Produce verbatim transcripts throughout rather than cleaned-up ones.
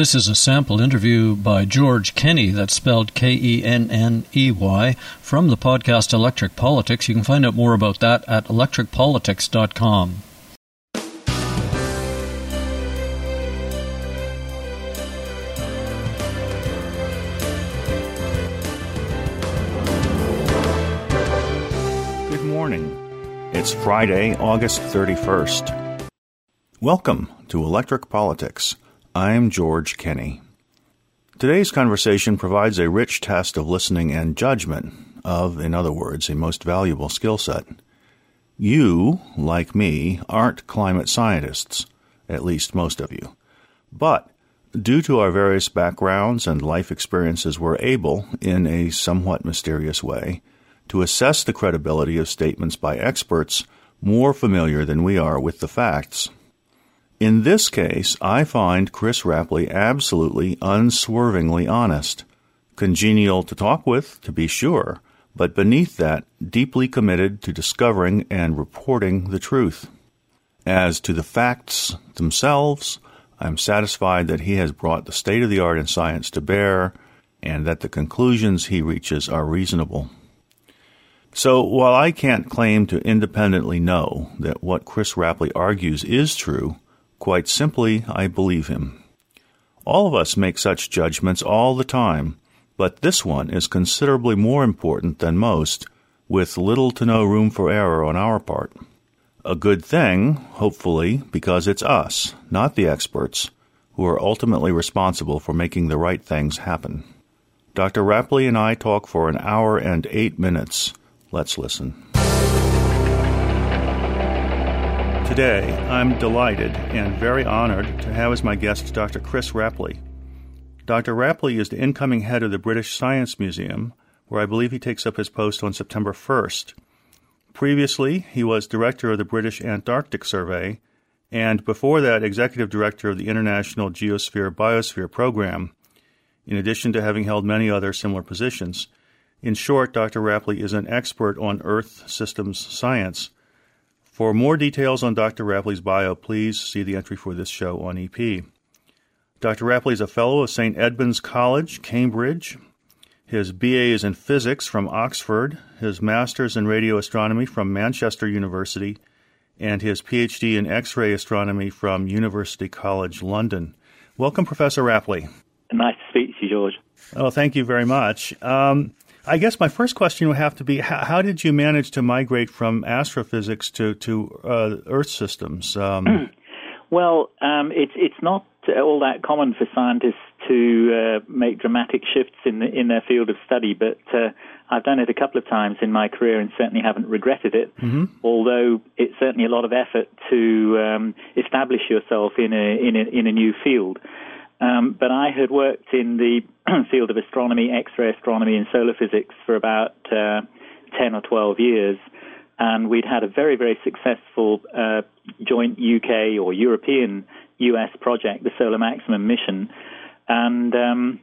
This is a sample interview by George Kenney, that's spelled K E N N E Y, from the podcast Electric Politics. You can find out more about that at electric politics dot com. Good morning. It's Friday, August thirty-first. Welcome to Electric Politics. I'm George Kenney. Today's conversation provides a rich test of listening and judgment, of, in other words, a most valuable skill set. You, like me, aren't climate scientists, at least most of you. But, due to our various backgrounds and life experiences, we're able, in a somewhat mysterious way, to assess the credibility of statements by experts more familiar than we are with the facts. In this case, I find Chris Rapley absolutely unswervingly honest, congenial to talk with, to be sure, but beneath that, deeply committed to discovering and reporting the truth. As to the facts themselves, I'm satisfied that he has brought the state-of-the-art in science to bear, and that the conclusions he reaches are reasonable. So, while I can't claim to independently know that what Chris Rapley argues is true, quite simply, I believe him. All of us make such judgments all the time, but this one is considerably more important than most, with little to no room for error on our part. A good thing, hopefully, because it's us, not the experts, who are ultimately responsible for making the right things happen. Doctor Rapley and I talk for an hour and eight minutes. Let's listen. Today, I'm delighted and very honored to have as my guest Doctor Chris Rapley. Doctor Rapley is the incoming head of the British Science Museum, where I believe he takes up his post on September first. Previously, he was director of the British Antarctic Survey, and before that, executive director of the International Geosphere-Biosphere Program, in addition to having held many other similar positions. In short, Doctor Rapley is an expert on Earth systems science. For more details on Doctor Rapley's bio, please see the entry for this show on E P. Doctor Rapley is a fellow of Saint Edmund's College, Cambridge. His B A is in physics from Oxford, his master's in radio astronomy from Manchester University, and his P H D in X-ray astronomy from University College London. Welcome, Professor Rapley. Nice to speak to you, George. Oh, thank you very much. Um, I guess my first question would have to be, how, how did you manage to migrate from astrophysics to, to uh, Earth systems? Um, well, um, it's it's not all that common for scientists to uh, make dramatic shifts in the, in their field of study, but uh, I've done it a couple of times in my career and certainly haven't regretted it, mm-hmm. although it's certainly a lot of effort to um, establish yourself in a, in a, in a new field. Um, but I had worked in the field of astronomy, X-ray astronomy, and solar physics for about uh, ten or twelve years, and we'd had a very, very successful uh, joint U K or European U S project, the Solar Maximum mission, and um,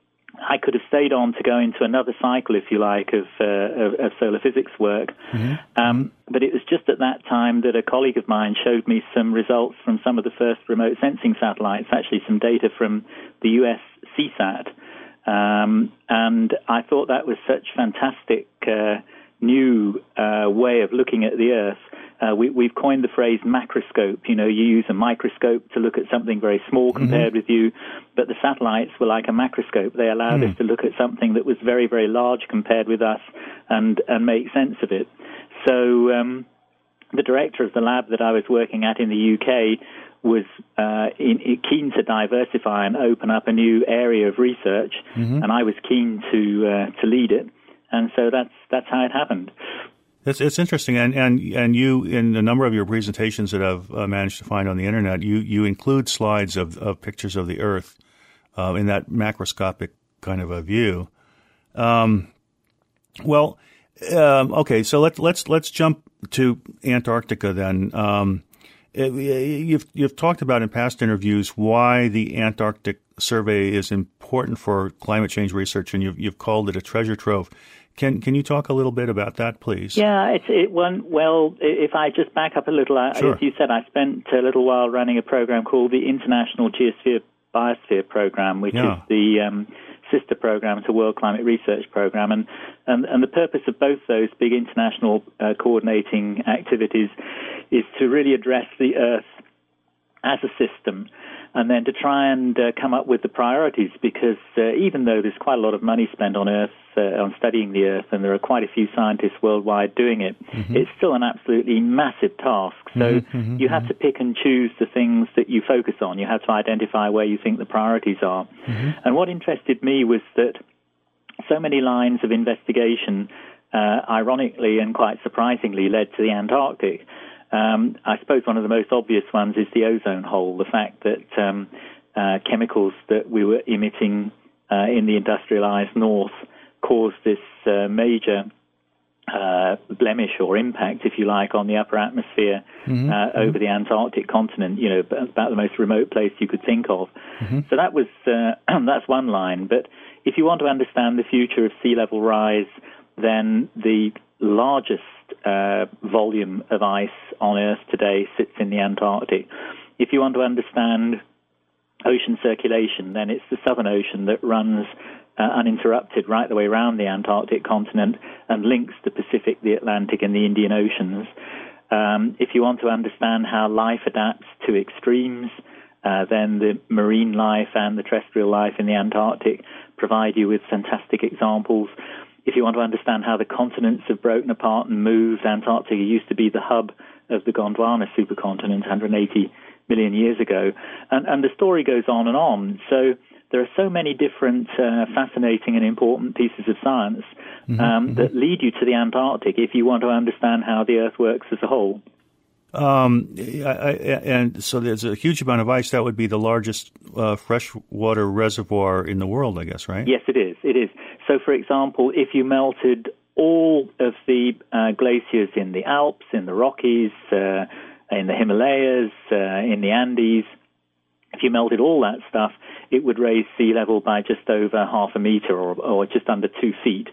I could have stayed on to go into another cycle, if you like, of, uh, of, of solar physics work. Mm-hmm. Um, but it was just at that time that a colleague of mine showed me some results from some of the first remote sensing satellites, actually some data from the U S C SAT. Um, and I thought that was such fantastic uh, new uh, way of looking at the Earth. Uh, we, we've coined the phrase macroscope. You know, you use a microscope to look at something very small compared mm-hmm. with you, but the satellites were like a macroscope. They allowed mm. us to look at something that was very, very large compared with us and, and make sense of it. So um, the director of the lab that I was working at in the U K was uh, in, in, keen to diversify and open up a new area of research, mm-hmm. and I was keen to uh, to lead it. And so that's that's how it happened. It's it's interesting, and, and and you, in a number of your presentations that I've uh, managed to find on the internet, you, you include slides of, of pictures of the Earth uh, in that macroscopic kind of a view. Um, well, um, okay, so let's let's let's jump to Antarctica then. Um, it, you've you've talked about in past interviews why the Antarctic Survey is important for climate change research, and you've you've called it a treasure trove. Can can you talk a little bit about that, please? Yeah, it's it one. Well, if I just back up a little, sure. As you said, I spent a little while running a program called the International Geosphere Biosphere Program, which yeah. is the um, sister program to World Climate Research Program. And, and, and the purpose of both those big international uh, coordinating activities is to really address the Earth as a system, and then to try and uh, come up with the priorities, because uh, even though there's quite a lot of money spent on Earth, uh, on studying the Earth, and there are quite a few scientists worldwide doing it, mm-hmm. it's still an absolutely massive task. So mm-hmm, you have mm-hmm. to pick and choose the things that you focus on. You have to identify where you think the priorities are. Mm-hmm. And what interested me was that so many lines of investigation, uh, ironically and quite surprisingly, led to the Antarctic. Um, I suppose one of the most obvious ones is the ozone hole, the fact that um, uh, chemicals that we were emitting uh, in the industrialized north caused this uh, major uh, blemish or impact, if you like, on the upper atmosphere mm-hmm. uh, over mm-hmm. the Antarctic continent, you know, about the most remote place you could think of. Mm-hmm. So that was uh, that's one line. But if you want to understand the future of sea level rise, then the largest uh, volume of ice on Earth today sits in the Antarctic. If you want to understand ocean circulation, then it's the Southern Ocean that runs uh, uninterrupted right the way around the Antarctic continent and links the Pacific, the Atlantic, and the Indian Oceans. Um, if you want to understand how life adapts to extremes, uh, then the marine life and the terrestrial life in the Antarctic provide you with fantastic examples. If you want to understand how the continents have broken apart and moved, Antarctica used to be the hub of the Gondwana supercontinent one hundred eighty million years ago. And, and the story goes on and on. So there are so many different uh, fascinating and important pieces of science um, mm-hmm. that lead you to the Antarctic if you want to understand how the Earth works as a whole. Um, I, I, and so there's a huge amount of ice. That would be the largest uh, freshwater reservoir in the world, I guess, right? Yes, it is. It is. So, for example, if you melted all of the uh, glaciers in the Alps, in the Rockies, uh, in the Himalayas, uh, in the Andes, if you melted all that stuff, it would raise sea level by just over half a meter or, or just under two feet.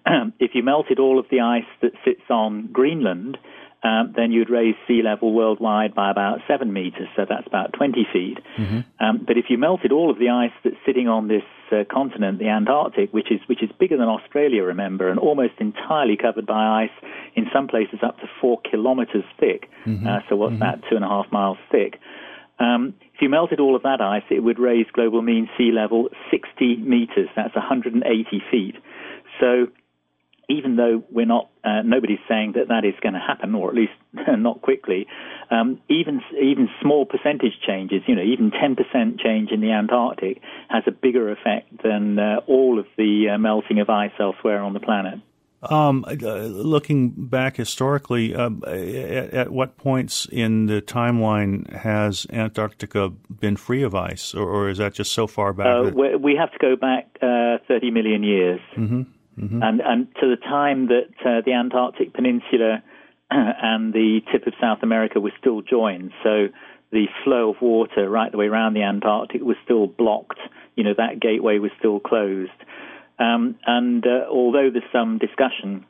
If you melted all of the ice that sits on Greenland, Um, then you'd raise sea level worldwide by about seven meters, so that's about twenty feet. Mm-hmm. Um, but if you melted all of the ice that's sitting on this uh, continent, the Antarctic, which is which is bigger than Australia, remember, and almost entirely covered by ice, in some places up to four kilometers thick. Mm-hmm. Uh, so what's mm-hmm. that, two and a half miles thick? Um, if you melted all of that ice, it would raise global mean sea level sixty meters. That's one hundred eighty feet. So even though we're not, uh, nobody's saying that that is going to happen, or at least not quickly, um, even even small percentage changes, you know, even ten percent change in the Antarctic has a bigger effect than uh, all of the uh, melting of ice elsewhere on the planet. Um, uh, looking back historically, um, at, at what points in the timeline has Antarctica been free of ice, or, or is that just so far back? Uh, that... We have to go back uh, thirty million years. Mm-hmm. Mm-hmm. And, and to the time that uh, the Antarctic Peninsula and the tip of South America were still joined, so the flow of water right the way around the Antarctic was still blocked. You know, that gateway was still closed. Um, and uh, although there's some discussion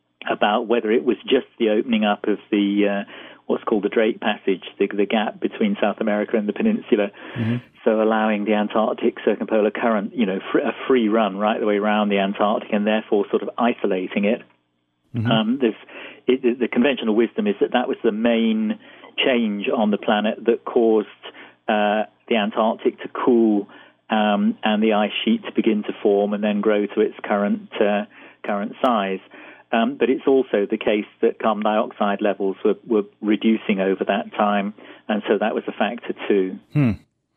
about whether it was just the opening up of the uh, what's called the Drake Passage, the, the gap between South America and the peninsula, mm-hmm. so allowing the Antarctic circumpolar current, you know, fr- a free run right the way around the Antarctic and therefore sort of isolating it. Mm-hmm. Um, there's, it, the conventional wisdom is that that was the main change on the planet that caused uh, the Antarctic to cool um, and the ice sheet to begin to form and then grow to its current uh, current size. Um, but it's also the case that carbon dioxide levels were, were reducing over that time, and so that was a factor too. Hmm.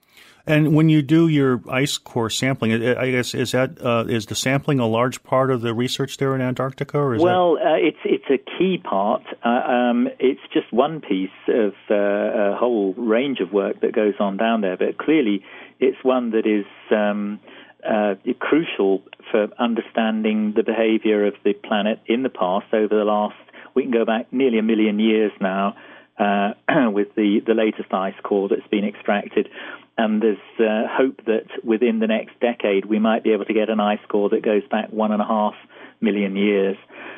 And when you do your ice core sampling, I guess is that uh, is the sampling a large part of the research there in Antarctica? Or is well, that... uh, it's it's a key part. Uh, um, it's just one piece of uh, a whole range of work that goes on down there, but clearly it's one that is um, uh, crucial for understanding the behavior of the planet in the past over the last, we can go back nearly a million years now uh, with the, the latest ice core that's been extracted. And there's uh, hope that within the next decade we might be able to get an ice core that goes back one and a half million years.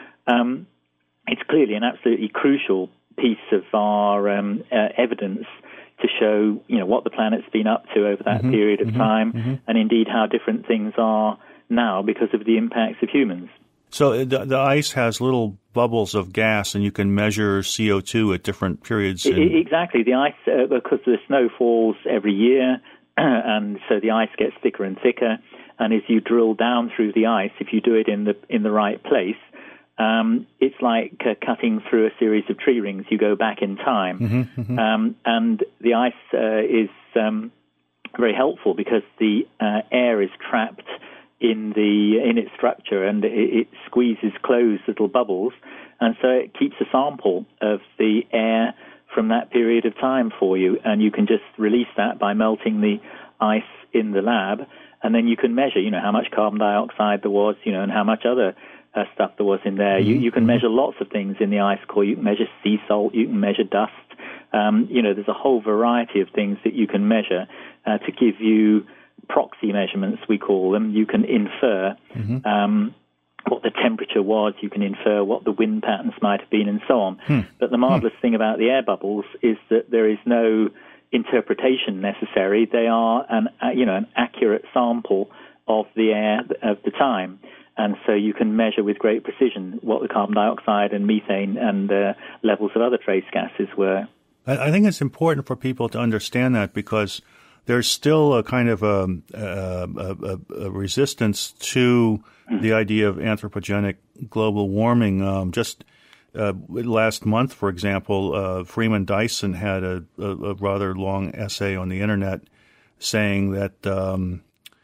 Um, it's clearly an absolutely crucial piece of our um, uh, evidence to show, you know, what the planet's been up to over that mm-hmm, period of mm-hmm, time, mm-hmm. and indeed how different things are now because of the impacts of humans. So the, the ice has little bubbles of gas, and you can measure C O two at different periods. In... Exactly. The ice, uh, because the snow falls every year, and so the ice gets thicker and thicker. And as you drill down through the ice, if you do it in the in the right place, um, it's like uh, cutting through a series of tree rings. You go back in time, mm-hmm, mm-hmm. Um, and the ice uh, is um, very helpful because the uh, air is trapped in the in its structure, and it, it squeezes closed little bubbles, and so it keeps a sample of the air from that period of time for you, and you can just release that by melting the ice in the lab, and then you can measure, you know, how much carbon dioxide there was, you know, and how much other uh, stuff there was in there. Mm-hmm. You, you can measure lots of things in the ice core. You can measure sea salt, you can measure dust. Um, you know, there's a whole variety of things that you can measure uh, to give you proxy measurements, we call them. You can infer mm-hmm. um, what the temperature was. You can infer what the wind patterns might have been, and so on. Hmm. But the marvelous hmm. thing about the air bubbles is that there is no interpretation necessary. They are an uh, you know an accurate sample of the air of the time, and so you can measure with great precision what the carbon dioxide and methane and uh, levels of other trace gases were. I think it's important for people to understand that, because there's still a kind of a, a, a, a resistance to mm-hmm. the idea of anthropogenic global warming. Um, just uh, last month, for example, uh, Freeman Dyson had a, a, a rather long essay on the internet saying that um,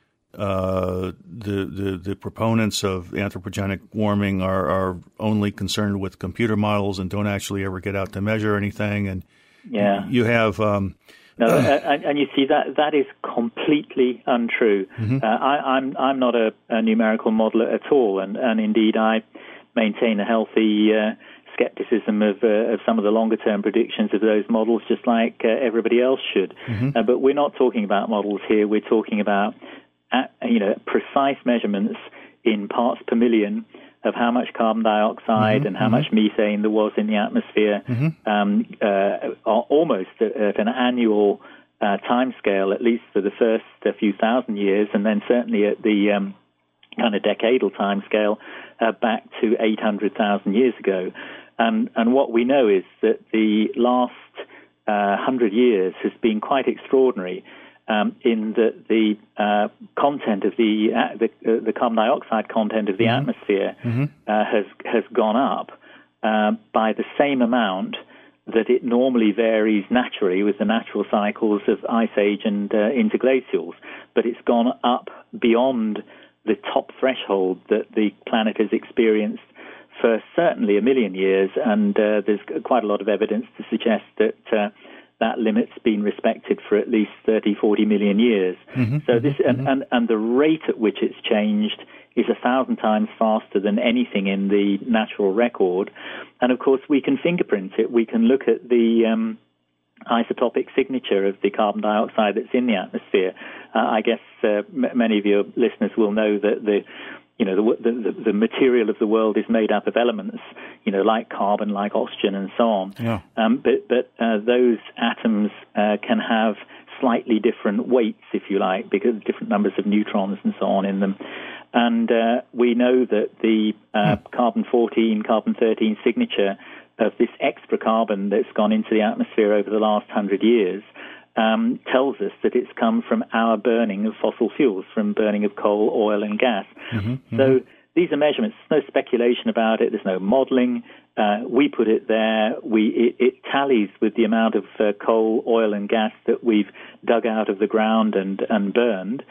uh, the, the the proponents of anthropogenic warming are, are only concerned with computer models and don't actually ever get out to measure anything. And yeah, you have. Um, No, uh, and, and you see that that is completely untrue. Mm-hmm. Uh, I, I'm I'm not a, a numerical modeler at all, and, and indeed I maintain a healthy uh, skepticism of uh, of some of the longer term predictions of those models, just like uh, everybody else should. Mm-hmm. Uh, but we're not talking about models here. We're talking about uh, you know precise measurements in parts per million of how much carbon dioxide mm-hmm, and how mm-hmm. much methane there was in the atmosphere, mm-hmm. um, uh, almost at, at an annual uh, time scale, at least for the first uh, few thousand years, and then certainly at the um, kind of decadal time scale uh, back to eight hundred thousand years ago. Um, and what we know is that the last uh, one hundred years has been quite extraordinary. Um, in that the uh, content of the uh, the, uh, the carbon dioxide content of the mm-hmm. atmosphere mm-hmm. Uh, has has gone up uh, by the same amount that it normally varies naturally with the natural cycles of ice age and uh, interglacials, but it's gone up beyond the top threshold that the planet has experienced for certainly a million years, and uh, there's quite a lot of evidence to suggest that uh, that limit's been respected for at least thirty, forty million years. Mm-hmm, so this mm-hmm. and, and, and the rate at which it's changed is a thousand times faster than anything in the natural record. And of course, we can fingerprint it. We can look at the um, isotopic signature of the carbon dioxide that's in the atmosphere. Uh, I guess uh, m- many of your listeners will know that the You know, the, the the material of the world is made up of elements, you know, like carbon, like oxygen, and so on. Yeah. Um, but but uh, those atoms uh, can have slightly different weights, if you like, because of different numbers of neutrons and so on in them. And uh, we know that the uh, hmm. carbon fourteen, carbon thirteen signature of this extra carbon that's gone into the atmosphere over the last hundred years Um, tells us that it's come from our burning of fossil fuels, from burning of coal, oil, and gas. Mm-hmm, mm-hmm. So these are measurements. There's no speculation about it. There's no modeling. Uh, we put it there. We it, it tallies with the amount of uh, coal, oil, and gas that we've dug out of the ground and and burned.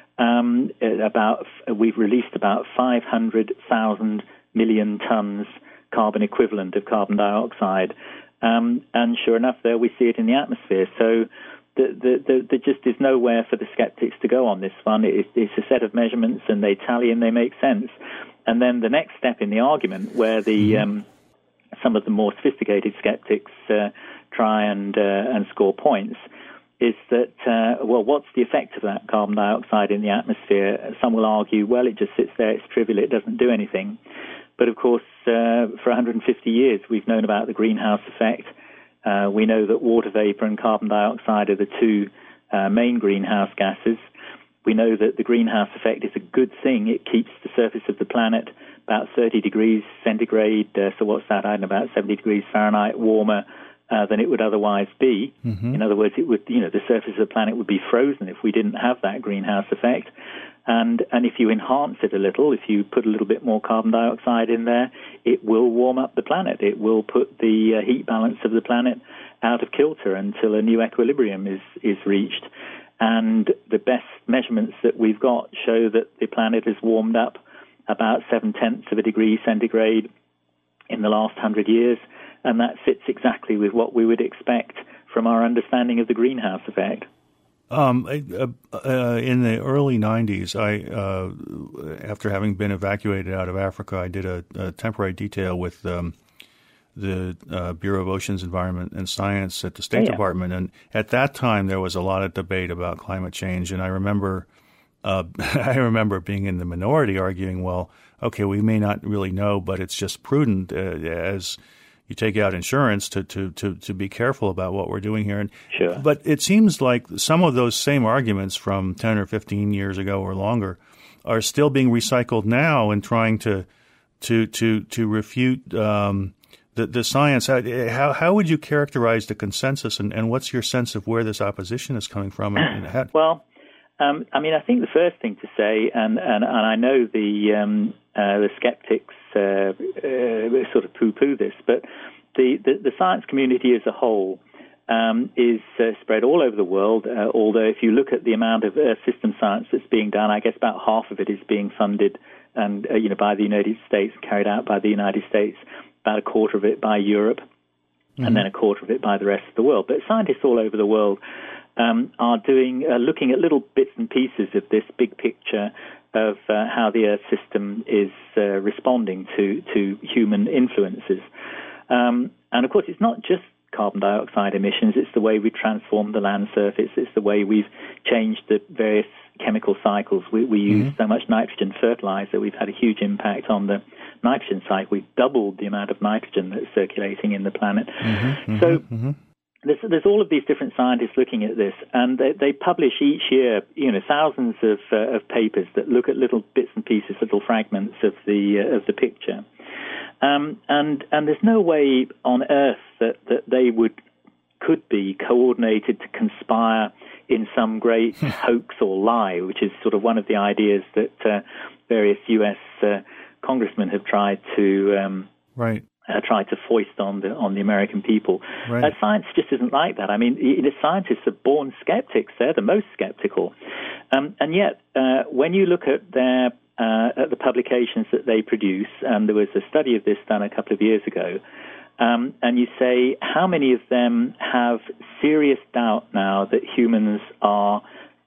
Um, about we've released about five hundred thousand million tons carbon equivalent of carbon dioxide, um, and sure enough, there we see it in the atmosphere. So The, the, the, there just is nowhere for the skeptics to go on this one. It, it's a set of measurements, and they tally and they make sense. And then the next step in the argument, where the um, some of the more sophisticated skeptics uh, try and uh, and score points, is that uh, well, what's the effect of that carbon dioxide in the atmosphere? Some will argue, well, it just sits there, it's trivial, it doesn't do anything. But of course, uh, for one hundred fifty years, we've known about the greenhouse effect. Uh, we know that water vapor and carbon dioxide are the two uh, main greenhouse gases. We know that the greenhouse effect is a good thing. It keeps the surface of the planet about thirty degrees centigrade, uh, so what's that, I don't know, about seventy degrees Fahrenheit warmer uh, than it would otherwise be. Mm-hmm. In other words, it would, you know, the surface of the planet would be frozen if we didn't have that greenhouse effect. And and if you enhance it a little, if you put a little bit more carbon dioxide in there, it will warm up the planet. It will put the uh, heat balance of the planet out of kilter until a new equilibrium is, is reached. And the best measurements that we've got show that the planet has warmed up about seven-tenths of a degree centigrade in the last hundred years, and that fits exactly with what we would expect from our understanding of the greenhouse effect. Um, uh, uh, in the early nineties, I, uh, after having been evacuated out of Africa, I did a, a temporary detail with um, the uh, Bureau of Oceans, Environment, and Science at the State oh, yeah. Department. And at that time, there was a lot of debate about climate change. And I remember uh, I remember being in the minority arguing, well, okay, we may not really know, but it's just prudent uh, as you take out insurance to, to, to, to be careful about what we're doing here. And, sure. But it seems like some of those same arguments from ten or fifteen years ago or longer are still being recycled now and trying to to to to refute um, the the science. How how would you characterize the consensus, and, and what's your sense of where this opposition is coming from? And, and how- well, um, I mean, I think the first thing to say, and and, and I know the um, uh, the skeptics uh, uh, sort of poo-poo this, but the, the, the science community as a whole um, is uh, spread all over the world. Uh, although if you look at the amount of Earth system science that's being done, I guess about half of it is being funded and uh, you know by the United States, carried out by the United States. About a quarter of it by Europe, mm-hmm. and then a quarter of it by the rest of the world. But scientists all over the world um, are doing, uh, looking at little bits and pieces of this big picture of uh, how the Earth system is uh, responding to, to human influences. Um, and of course, it's not just carbon dioxide emissions, it's the way we transform the land surface, it's the way we've changed the various chemical cycles. We, we mm-hmm. use so much nitrogen fertilizer, we've had a huge impact on the nitrogen cycle. We've doubled the amount of nitrogen that's circulating in the planet. Mm-hmm, so mm-hmm. There's, there's all of these different scientists looking at this, and they, they publish each year, you know, thousands of, uh, of papers that look at little bits and pieces, little fragments of the uh, of the picture. Um, and and there's no way on Earth that, that they would could be coordinated to conspire in some great hoax or lie, which is sort of one of the ideas that uh, various U S uh, congressmen have tried to um, right. uh, tried to foist on the on the American people. Right. Uh, science just isn't like that. I mean, the scientists are born skeptics. They're the most skeptical, um, and yet uh, when you look at their uh, at the publications that they produce, um, there was a study of this done a couple of years ago. Um, and you say, how many of them have serious doubt now that humans are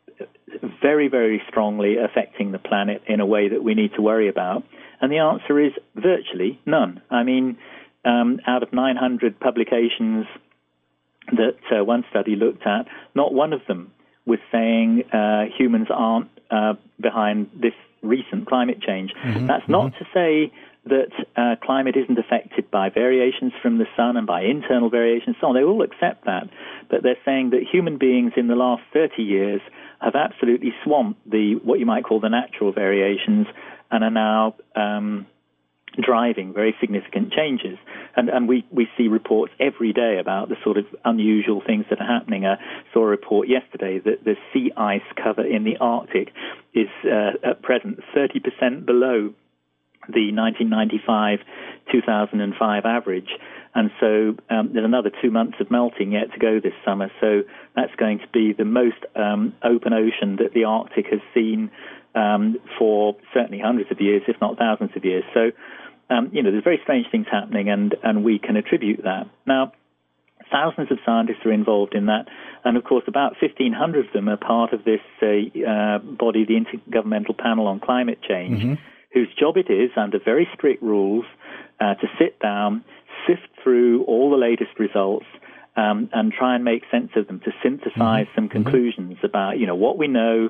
very, very strongly affecting the planet in a way that we need to worry about? And the answer is virtually none. I mean, um, out of nine hundred publications that uh, one study looked at, not one of them was saying uh, humans aren't uh, behind this recent climate change. Mm-hmm, That's mm-hmm. not to say that uh, climate isn't affected by variations from the sun and by internal variations, so on. They all accept that, but they're saying that human beings in the last thirty years have absolutely swamped the what you might call the natural variations and are now um, driving very significant changes. And, and we, we see reports every day about the sort of unusual things that are happening. I saw a report yesterday that the sea ice cover in the Arctic is uh, at present thirty percent below the nineteen ninety-five to two thousand five average. And so um, there's another two months of melting yet to go this summer. So that's going to be the most um, open ocean that the Arctic has seen um, for certainly hundreds of years, if not thousands of years. So, um, you know, there's very strange things happening, and, and we can attribute that. Now, thousands of scientists are involved in that, and of course about fifteen hundred of them are part of this uh, uh, body, the Intergovernmental Panel on Climate Change, mm-hmm. whose job it is, under very strict rules, uh, to sit down, sift through all the latest results, um, and try and make sense of them, to synthesize mm-hmm. some conclusions mm-hmm. about, you know, what we know,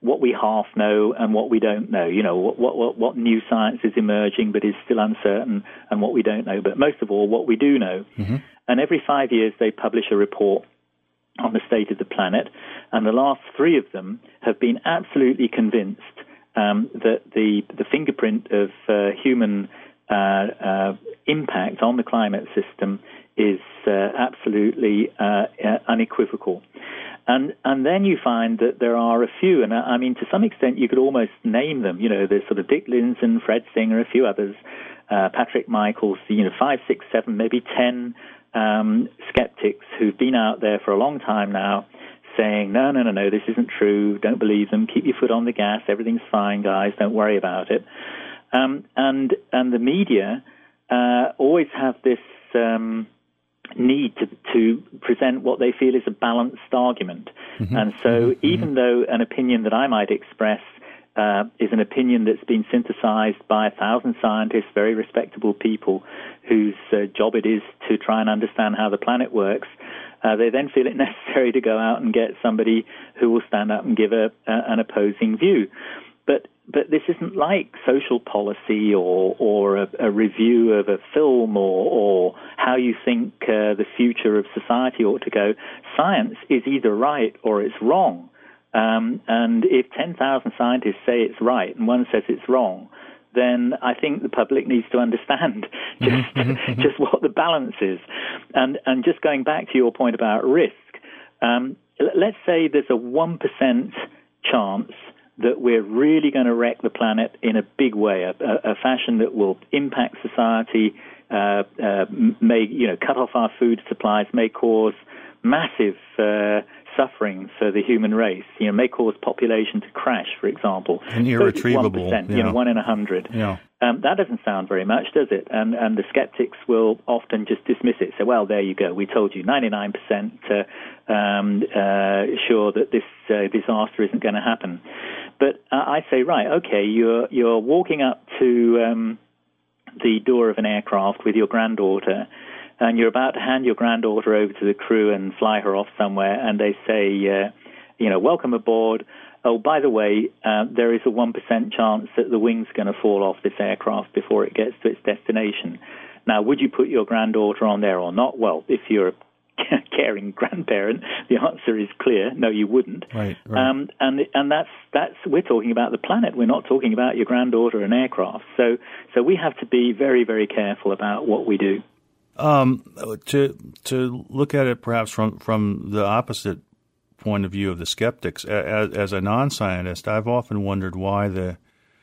what we half know and what we don't know. You know, what, what, what new science is emerging but is still uncertain, and what we don't know. But most of all, what we do know. Mm-hmm. And every five years they publish a report on the state of the planet, and the last three of them have been absolutely convinced um, that the the fingerprint of uh, human uh, uh, impact on the climate system is uh, absolutely uh, uh, unequivocal. And and then you find that there are a few, and I, I mean, to some extent you could almost name them. You know, there's sort of Dick Lindzen, Fred Singer, a few others, uh, Patrick Michaels, you know, five, six, seven, maybe ten Um, skeptics who've been out there for a long time now saying, no, no, no, no, this isn't true, don't believe them, keep your foot on the gas, everything's fine, guys, don't worry about it. Um, and and the media uh, always have this um, need to, to present what they feel is a balanced argument. Mm-hmm. And so mm-hmm. even though an opinion that I might express Uh, is an opinion that's been synthesized by a thousand scientists, very respectable people, whose uh, job it is to try and understand how the planet works. Uh, they then feel it necessary to go out and get somebody who will stand up and give a, a, an opposing view. But but this isn't like social policy or or a, a review of a film or, or how you think uh, the future of society ought to go. Science is either right or it's wrong. Um, and if ten thousand scientists say it's right and one says it's wrong, then I think the public needs to understand just just what the balance is. And and just going back to your point about risk, um, let's say there's a one percent chance that we're really going to wreck the planet in a big way, a, a, a fashion that will impact society, uh, uh, may you know cut off our food supplies, may cause massive uh, suffering for the human race, you know, may cause population to crash, for example. And irretrievable. one percent, yeah. You know, one in a hundred. Yeah. Um, that doesn't sound very much, does it? And and the skeptics will often just dismiss it. Say, well, there you go. We told you ninety-nine percent uh, um, uh, sure that this uh, disaster isn't going to happen. But uh, I say, right, okay, you're you're walking up to um, the door of an aircraft with your granddaughter, and you're about to hand your granddaughter over to the crew and fly her off somewhere, and they say, uh, you know, welcome aboard. Oh, by the way, uh, there is a one percent chance that the wings are going to fall off this aircraft before it gets to its destination. Now, would you put your granddaughter on there or not? Well, if you're a caring grandparent, the answer is clear. No, you wouldn't. Right, right. Um, and and that's that's we're talking about the planet. We're not talking about your granddaughter and aircraft. So so we have to be very, very careful about what we do. Um, to to look at it perhaps from, from the opposite point of view of the skeptics, as, as a non-scientist, I've often wondered why the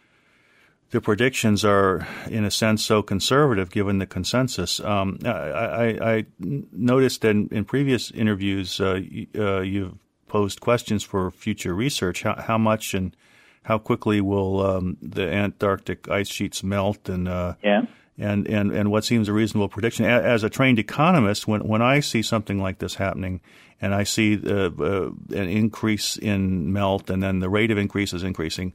the predictions are, in a sense, so conservative given the consensus. Um, I, I, I noticed in, in previous interviews uh, uh, you've posed questions for future research. How, how much and how quickly will um, the Antarctic ice sheets melt? And uh, yeah. And, and, and what seems a reasonable prediction. As a trained economist, when, when I see something like this happening and I see uh, uh, an increase in melt and then the rate of increase is increasing,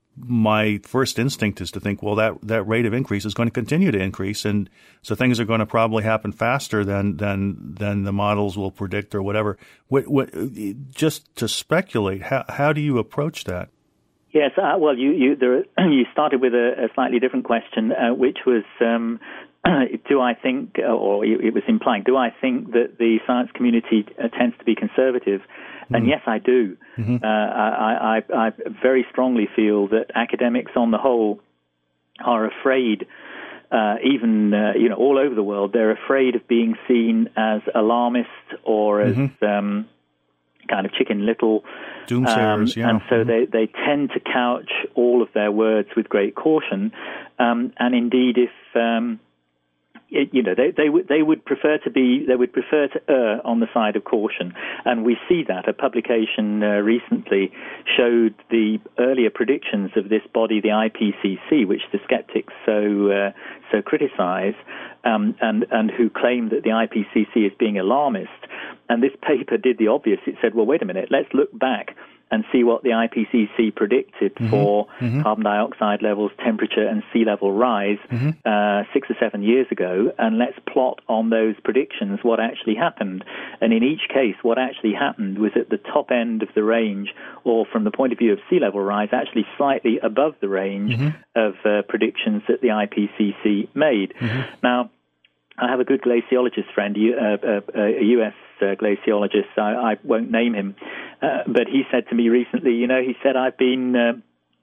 my first instinct is to think, well, that, that rate of increase is going to continue to increase, and so things are going to probably happen faster than than than the models will predict or whatever. What, what, just to speculate, how, how do you approach that? Yes, uh, well, you you, there, you started with a, a slightly different question, uh, which was, um, do I think, or it was implying, do I think that the science community uh, tends to be conservative? Mm-hmm. And yes, I do. Mm-hmm. Uh, I, I, I very strongly feel that academics on the whole are afraid, uh, even uh, you know, all over the world, they're afraid of being seen as alarmist or as mm-hmm. um, kind of Chicken Little. Doomsayers, um, yeah. And so mm-hmm. they, they tend to couch all of their words with great caution. Um, and indeed, if um, it, you know, they they would they would prefer to be they would prefer to err on the side of caution. And we see that a publication uh, recently showed the earlier predictions of this body, the I P C C, which the skeptics so uh, so criticize, um, and and who claim that the I P C C is being alarmist. And this paper did the obvious. It said, well, wait a minute, let's look back and see what the I P C C predicted mm-hmm. for mm-hmm. carbon dioxide levels, temperature, and sea level rise mm-hmm. uh, six or seven years ago, and let's plot on those predictions what actually happened. And in each case, what actually happened was at the top end of the range, or from the point of view of sea level rise, actually slightly above the range mm-hmm. of uh, predictions that the I P C C made. Mm-hmm. Now, I have a good glaciologist friend, a, a, a U S uh, glaciologist. I, I won't name him, uh, but he said to me recently, you know, he said, I've been uh,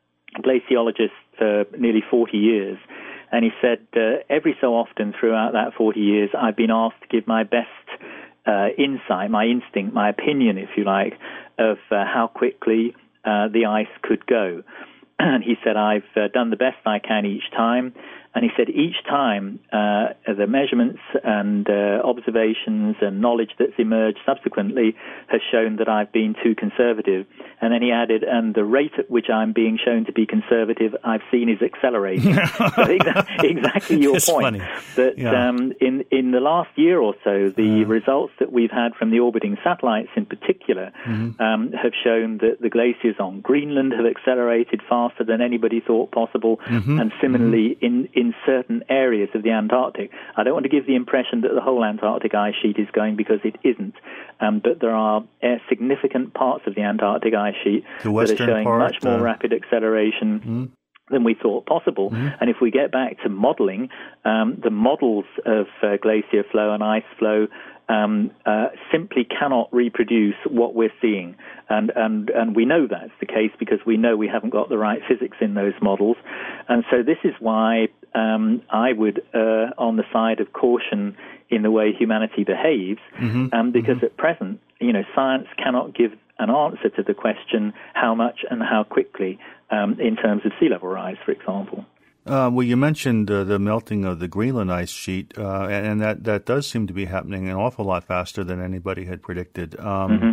a glaciologist for nearly forty years. And he said, uh, every so often throughout that forty years, I've been asked to give my best uh, insight, my instinct, my opinion, if you like, of uh, how quickly uh, the ice could go. And he said, I've uh, done the best I can each time. And he said each time uh, the measurements and uh, observations and knowledge that's emerged subsequently has shown that I've been too conservative. And then he added, and the rate at which I'm being shown to be conservative, I've seen is accelerating. So exactly, exactly your it's point. Funny. That yeah. um, in, in the last year or so, the uh. results that we've had from the orbiting satellites in particular mm-hmm. um, have shown that the glaciers on Greenland have accelerated faster than anybody thought possible. Mm-hmm. And similarly, mm-hmm. in in certain areas of the Antarctic. I don't want to give the impression that the whole Antarctic ice sheet is going, because it isn't. Um, but there are uh, significant parts of the Antarctic ice sheet that are showing part, much more uh, rapid acceleration mm-hmm. than we thought possible. Mm-hmm. And if we get back to modeling, um, the models of uh, glacier flow and ice flow Um, uh, simply cannot reproduce what we're seeing. And, and, and we know that's the case because we know we haven't got the right physics in those models. And so this is why um, I would err on the side of caution in the way humanity behaves, mm-hmm. um, because mm-hmm. at present, you know, science cannot give an answer to the question how much and how quickly um, in terms of sea level rise, for example. Uh, well, you mentioned uh, the melting of the Greenland ice sheet, uh, and, and that, that does seem to be happening an awful lot faster than anybody had predicted. Um, mm-hmm.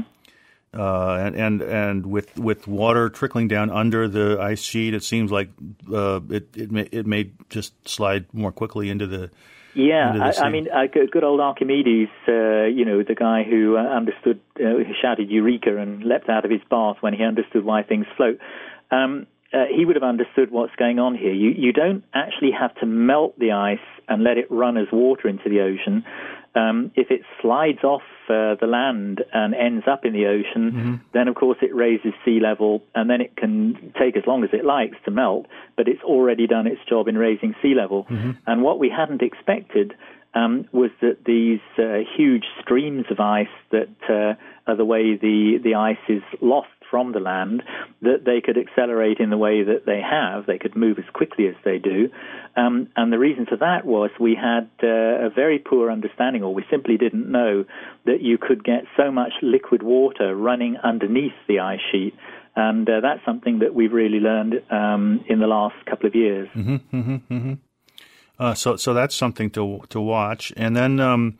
uh, and and and with with water trickling down under the ice sheet, it seems like uh, it it may it may just slide more quickly into the. Yeah, into the I, sea. I mean, uh, good old Archimedes, uh, you know, the guy who uh, understood, uh, who shouted "Eureka" and leapt out of his bath when he understood why things float. Um, Uh, he would have understood what's going on here. You you don't actually have to melt the ice and let it run as water into the ocean. Um, if it slides off uh, the land and ends up in the ocean, mm-hmm. then of course it raises sea level, and then it can take as long as it likes to melt, but it's already done its job in raising sea level. Mm-hmm. And what we hadn't expected um, was that these uh, huge streams of ice that uh, are the way the, the ice is lost from the land, that they could accelerate in the way that they have. They could move as quickly as they do. Um, and the reason for that was we had uh, a very poor understanding, or we simply didn't know, that you could get so much liquid water running underneath the ice sheet. And uh, that's something that we've really learned um, in the last couple of years. Mm-hmm, mm-hmm, mm-hmm. Uh, so, so that's something to to watch. And then um,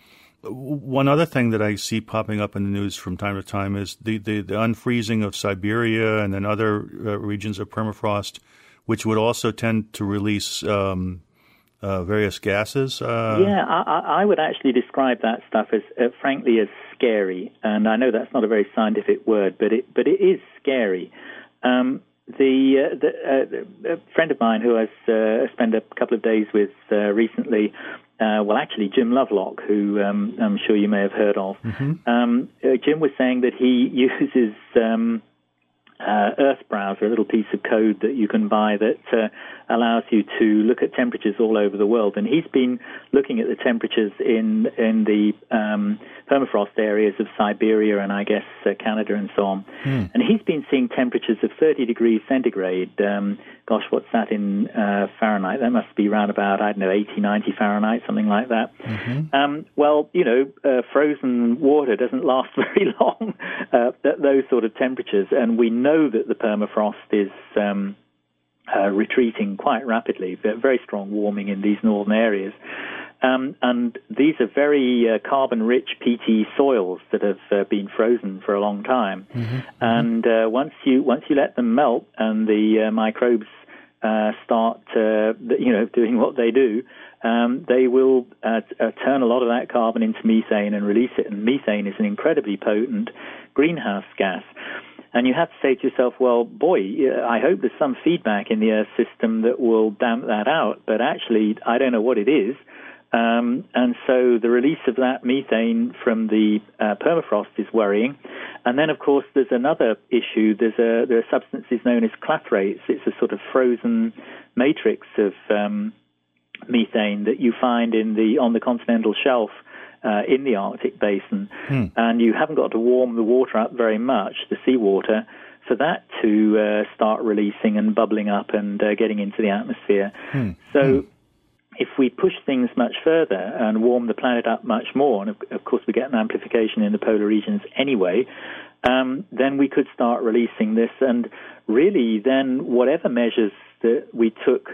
one other thing that I see popping up in the news from time to time is the, the, the unfreezing of Siberia and then other uh, regions of permafrost, which would also tend to release um, uh, various gases. Uh, yeah, I, I would actually describe that stuff as, uh, frankly, as scary. And I know that's not a very scientific word, but it but it is scary. Um, the, uh, the uh, a friend of mine who I uh, spent a couple of days with uh, recently. Uh, well, actually, Jim Lovelock, who um, I'm sure you may have heard of, mm-hmm. um, uh, Jim was saying that he uses um, uh, Earth Browser, a little piece of code that you can buy that uh, allows you to look at temperatures all over the world. And he's been looking at the temperatures in in the um, permafrost areas of Siberia and I guess uh, Canada and so on. Mm. And he's been seeing temperatures of thirty degrees centigrade. Um, gosh, what's that in uh, Fahrenheit? That must be around about, I don't know, eighty, ninety Fahrenheit, something like that. Mm-hmm. Um, well, you know, uh, frozen water doesn't last very long uh, at those sort of temperatures. And we know that the permafrost is um, uh, retreating quite rapidly, very strong warming in these northern areas. Um, and these are very uh, carbon-rich peaty soils that have uh, been frozen for a long time. Mm-hmm. And uh, once you once you let them melt and the uh, microbes uh, start, uh, you know, doing what they do, um, they will uh, t- uh, turn a lot of that carbon into methane and release it. And methane is an incredibly potent greenhouse gas. and you have to say to yourself, well, boy, I hope there's some feedback in the Earth system that will damp that out, but actually I don't know what it is. Um, and so the release of that methane from the uh, permafrost is worrying. And then, of course, there's another issue. There's a, there are substances known as clathrates. It's a sort of frozen matrix of um, methane that you find in the on the continental shelf uh, in the Arctic basin. Hmm. And you haven't got to warm the water up very much, the seawater, for that to uh, start releasing and bubbling up and uh, getting into the atmosphere. Hmm. So... Hmm. If we push things much further and warm the planet up much more, and of, of course we get an amplification in the polar regions anyway, um, then we could start releasing this. And really then whatever measures that we took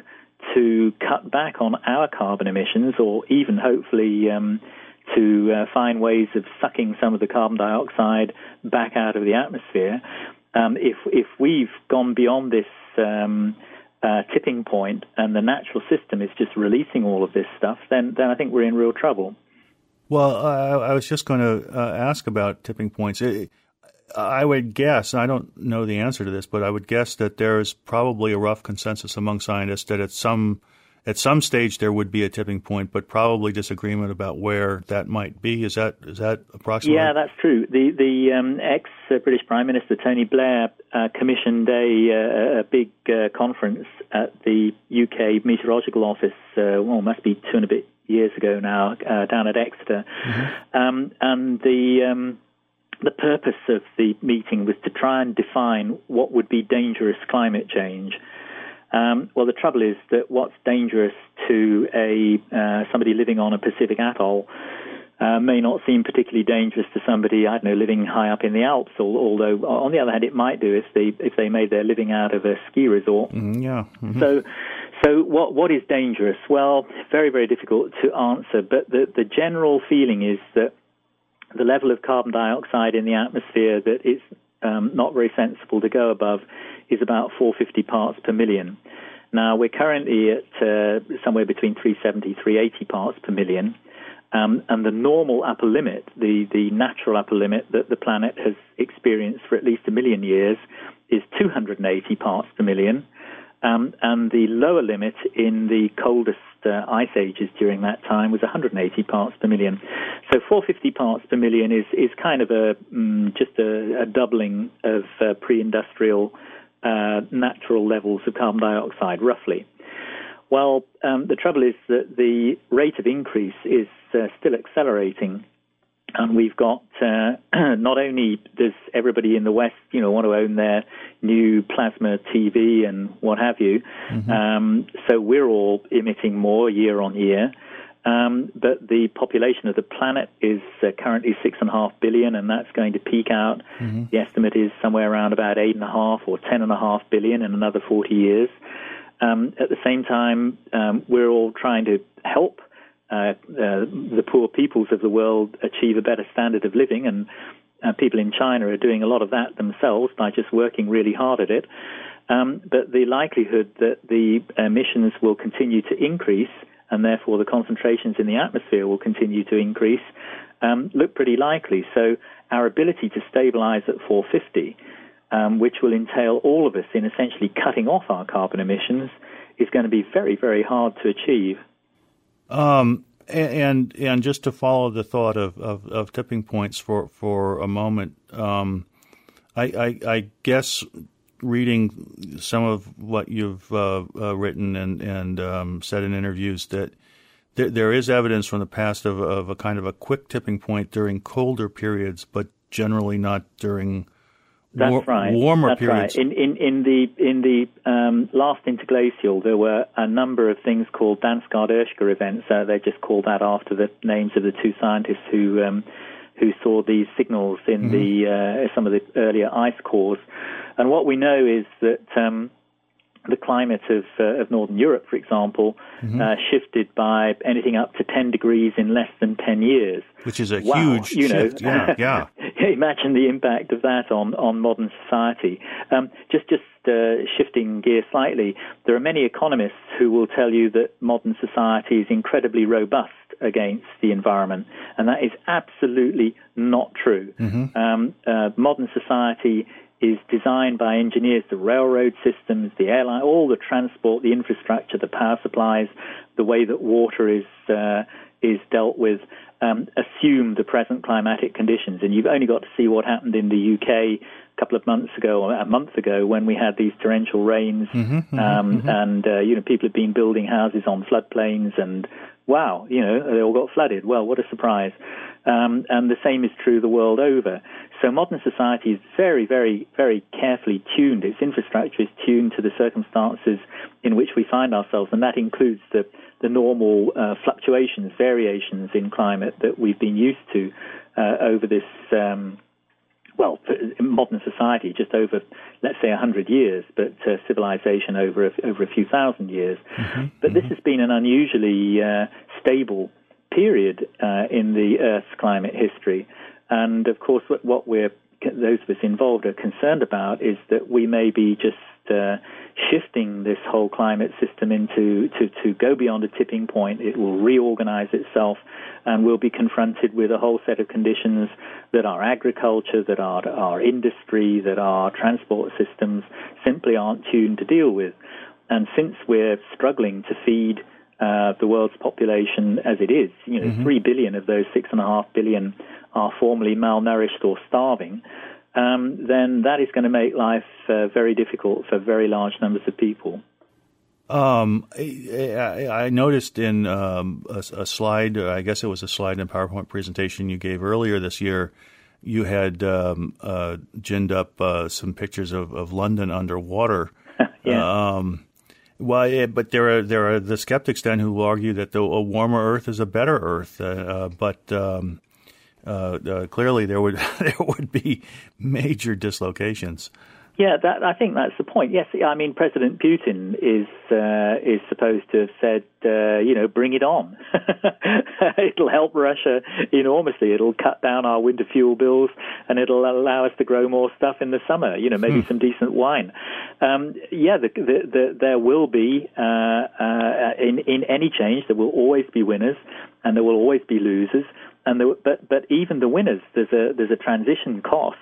to cut back on our carbon emissions, or even hopefully um, to uh, find ways of sucking some of the carbon dioxide back out of the atmosphere, um, if, if we've gone beyond this um Uh, tipping point, and the natural system is just releasing all of this stuff, then then I think we're in real trouble. Well, uh, I was just going to uh, ask about tipping points. It, I would guess, and I don't know the answer to this, but I would guess that there is probably a rough consensus among scientists that at some at some stage there would be a tipping point, but probably disagreement about where that might be. Is that is that approximately? Yeah, that's true. The the um, ex-British Prime Minister Tony Blair uh, commissioned a, uh, a big uh, conference at the U K Meteorological Office. Uh, well, must be two and a bit years ago now, uh, down at Exeter, mm-hmm. um, and the um, the purpose of the meeting was to try and define what would be dangerous climate change. Um, well, the trouble is that what's dangerous to a uh, somebody living on a Pacific atoll uh, may not seem particularly dangerous to somebody, I don't know, living high up in the Alps. Although, on the other hand, it might do if they if they made their living out of a ski resort. Mm, yeah. Mm-hmm. So, so what what is dangerous? Well, very very difficult to answer. But the the general feeling is that the level of carbon dioxide in the atmosphere that it's um, not very sensible to go above is about four hundred fifty parts per million. Now, we're currently at uh, somewhere between three hundred seventy, three hundred eighty parts per million, um, and the normal upper limit, the, the natural upper limit that the planet has experienced for at least a million years, is two hundred eighty parts per million, um, and the lower limit in the coldest uh, ice ages during that time was one hundred eighty parts per million. So four hundred fifty parts per million is, is kind of a um, just a, a doubling of uh, pre-industrial Uh, natural levels of carbon dioxide, roughly. Well, um, the trouble is that the rate of increase is uh, still accelerating, and we've got uh, not only does everybody in the West, you know, want to own their new plasma T V and what have you, mm-hmm. um, so we're all emitting more year on year. Um, but the population of the planet is uh, currently six and a half billion, and that's going to peak out. Mm-hmm. The estimate is somewhere around about eight and a half or ten and a half billion in another forty years. Um, at the same time, um, we're all trying to help uh, uh, the poor peoples of the world achieve a better standard of living, and uh, people in China are doing a lot of that themselves by just working really hard at it. Um, but the likelihood that the emissions will continue to increase, and therefore the concentrations in the atmosphere will continue to increase, um, look pretty likely. So our ability to stabilize at four hundred fifty, um, which will entail all of us in essentially cutting off our carbon emissions, is going to be very, very hard to achieve. Um, and and just to follow the thought of, of, of tipping points for, for a moment, um, I, I, I guess reading some of what you've uh, uh, written and, and um, said in interviews, that th- there is evidence from the past of, of a kind of a quick tipping point during colder periods, but generally not during That's war- right. warmer That's periods. Right. In, in, in the in the um, last interglacial, there were a number of things called Dansgaard-Oeschger events. Uh, they're just called that after the names of the two scientists who um, who saw these signals in mm-hmm. the uh, some of the earlier ice cores. And what we know is that um, the climate of, uh, of Northern Europe, for example, mm-hmm. uh, shifted by anything up to ten degrees in less than ten years. Which is a wow, huge you know, shift. Yeah, yeah. Imagine the impact of that on, on modern society. Um, just just uh, shifting gear slightly, there are many economists who will tell you that modern society is incredibly robust against the environment, and that is absolutely not true. Mm-hmm. Um, uh, modern society is designed by engineers, the railroad systems, the airline, all the transport, the infrastructure, the power supplies, the way that water is uh, is dealt with, um, assume the present climatic conditions. And you've only got to see what happened in the U K a couple of months ago, or a month ago, when we had these torrential rains, mm-hmm, mm-hmm, um, mm-hmm. and uh, you know, people have been building houses on floodplains, and wow, you know, they all got flooded. Well, what a surprise. Um, and the same is true the world over. So modern society is very, very, very carefully tuned. Its infrastructure is tuned to the circumstances in which we find ourselves, and that includes the, the normal uh, fluctuations, variations in climate that we've been used to uh, over this, um, well, modern society, just over, let's say, one hundred years, but uh, civilization over a, over a few thousand years. Mm-hmm, but mm-hmm. this has been an unusually uh, stable period uh, in the Earth's climate history. And, of course, what, what we're, those of us involved are concerned about is that we may be just uh, shifting this whole climate system into to, to go beyond a tipping point. It will reorganize itself, and we'll be confronted with a whole set of conditions that our agriculture, that our, our industry, that our transport systems simply aren't tuned to deal with. And since we're struggling to feed Uh, the world's population as it is, you know, mm-hmm. three billion of those six and a half billion are formerly malnourished or starving, um, then that is going to make life uh, very difficult for very large numbers of people. Um, I, I noticed in um, a, a slide, I guess it was a slide in a PowerPoint presentation you gave earlier this year, you had um, uh, ginned up uh, some pictures of, of London underwater. yeah. Um, Well, yeah, but there are there are the skeptics then who will argue that the, a warmer Earth is a better Earth. Uh, uh, but um, uh, uh, clearly, there would there would be major dislocations. Yeah, that, I think that's the point. Yes, I mean, President Putin is uh, is supposed to have said, uh, you know, bring it on. It'll help Russia enormously. It'll cut down our winter fuel bills, and it'll allow us to grow more stuff in the summer. You know, maybe hmm. some decent wine. Um, yeah, the, the, the, there will be uh, uh, in in any change. There will always be winners, and there will always be losers. And there, but but even the winners, there's a there's a transition cost.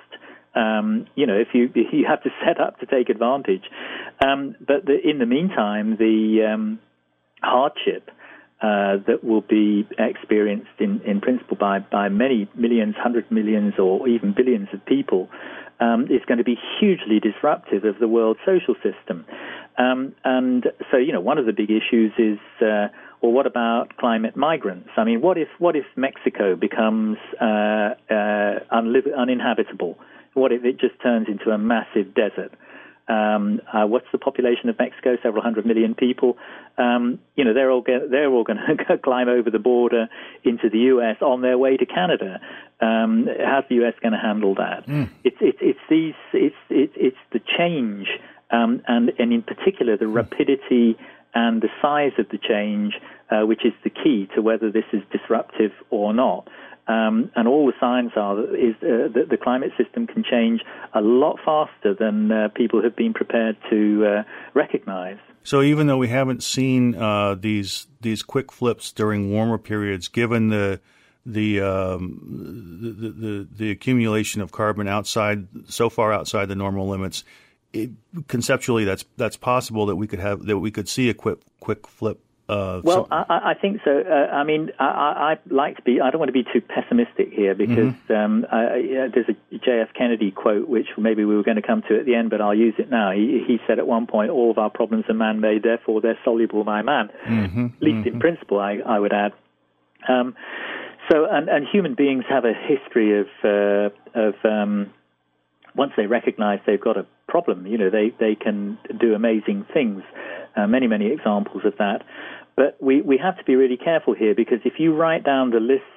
Um, you know, if you if you have to set up to take advantage. Um, but the, in the meantime, the um, hardship uh, that will be experienced in, in principle by, by many millions, hundreds of millions, or even billions of people um, is going to be hugely disruptive of the world social system. Um, and so, you know, one of the big issues is, uh, well, what about climate migrants? I mean, what if what if Mexico becomes uh, uh, unliv- uninhabitable? What if it just turns into a massive desert? Um, uh, what's the population of Mexico? Several hundred million people. Um, you know, they're all get, they're all going to climb over the border into the U S on their way to Canada. Um, how's the U S going to handle that? Mm. It's it's it's these it's it's it's the change, um, and and in particular the rapidity and the size of the change, uh, which is the key to whether this is disruptive or not. Um, and all the signs are that, is, uh, that the climate system can change a lot faster than uh, people have been prepared to uh, recognize. So even though we haven't seen uh, these these quick flips during warmer periods, given the the, um, the the the accumulation of carbon outside so far outside the normal limits, it, conceptually that's that's possible that we could have that we could see a quick quick flip. Uh, well, so. I, I think so. Uh, I mean, I, I, I like to be. I don't want to be too pessimistic here because mm-hmm. um, I, yeah, there's a J F Kennedy quote which maybe we were going to come to at the end, but I'll use it now. He, he said at one point, "All of our problems are man-made, therefore they're soluble by man." Mm-hmm. At least mm-hmm. in principle, I, I would add. Um, so, and, and human beings have a history of uh, of um, once they recognize they've got a problem, you know, they they can do amazing things. Uh, many, many examples of that. But we, we have to be really careful here because if you write down the list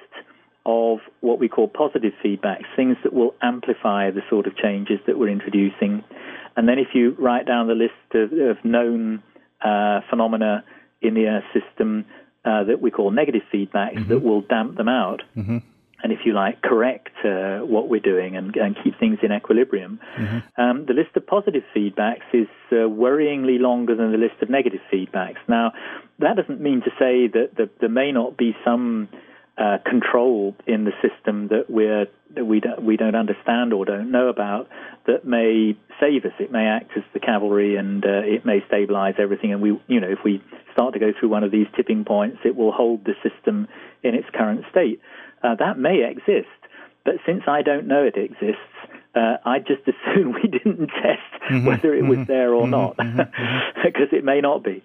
of what we call positive feedbacks, things that will amplify the sort of changes that we're introducing, and then if you write down the list of, of known uh, phenomena in the Earth system uh, that we call negative feedbacks mm-hmm. that will damp them out, mm-hmm. and if you like, correct uh, what we're doing and, and keep things in equilibrium. Mm-hmm. Um, the list of positive feedbacks is uh, worryingly longer than the list of negative feedbacks. Now, that doesn't mean to say that, that there may not be some uh, control in the system that we're that we don't, we don't understand or don't know about that may save us. It may act as the cavalry, and uh, it may stabilize everything. And we, you know, if we start to go through one of these tipping points, it will hold the system in its current state. Uh, that may exist, but since I don't know it exists, uh, I just assume we didn't test mm-hmm, whether it was mm-hmm, there or mm-hmm, not, because mm-hmm. it may not be.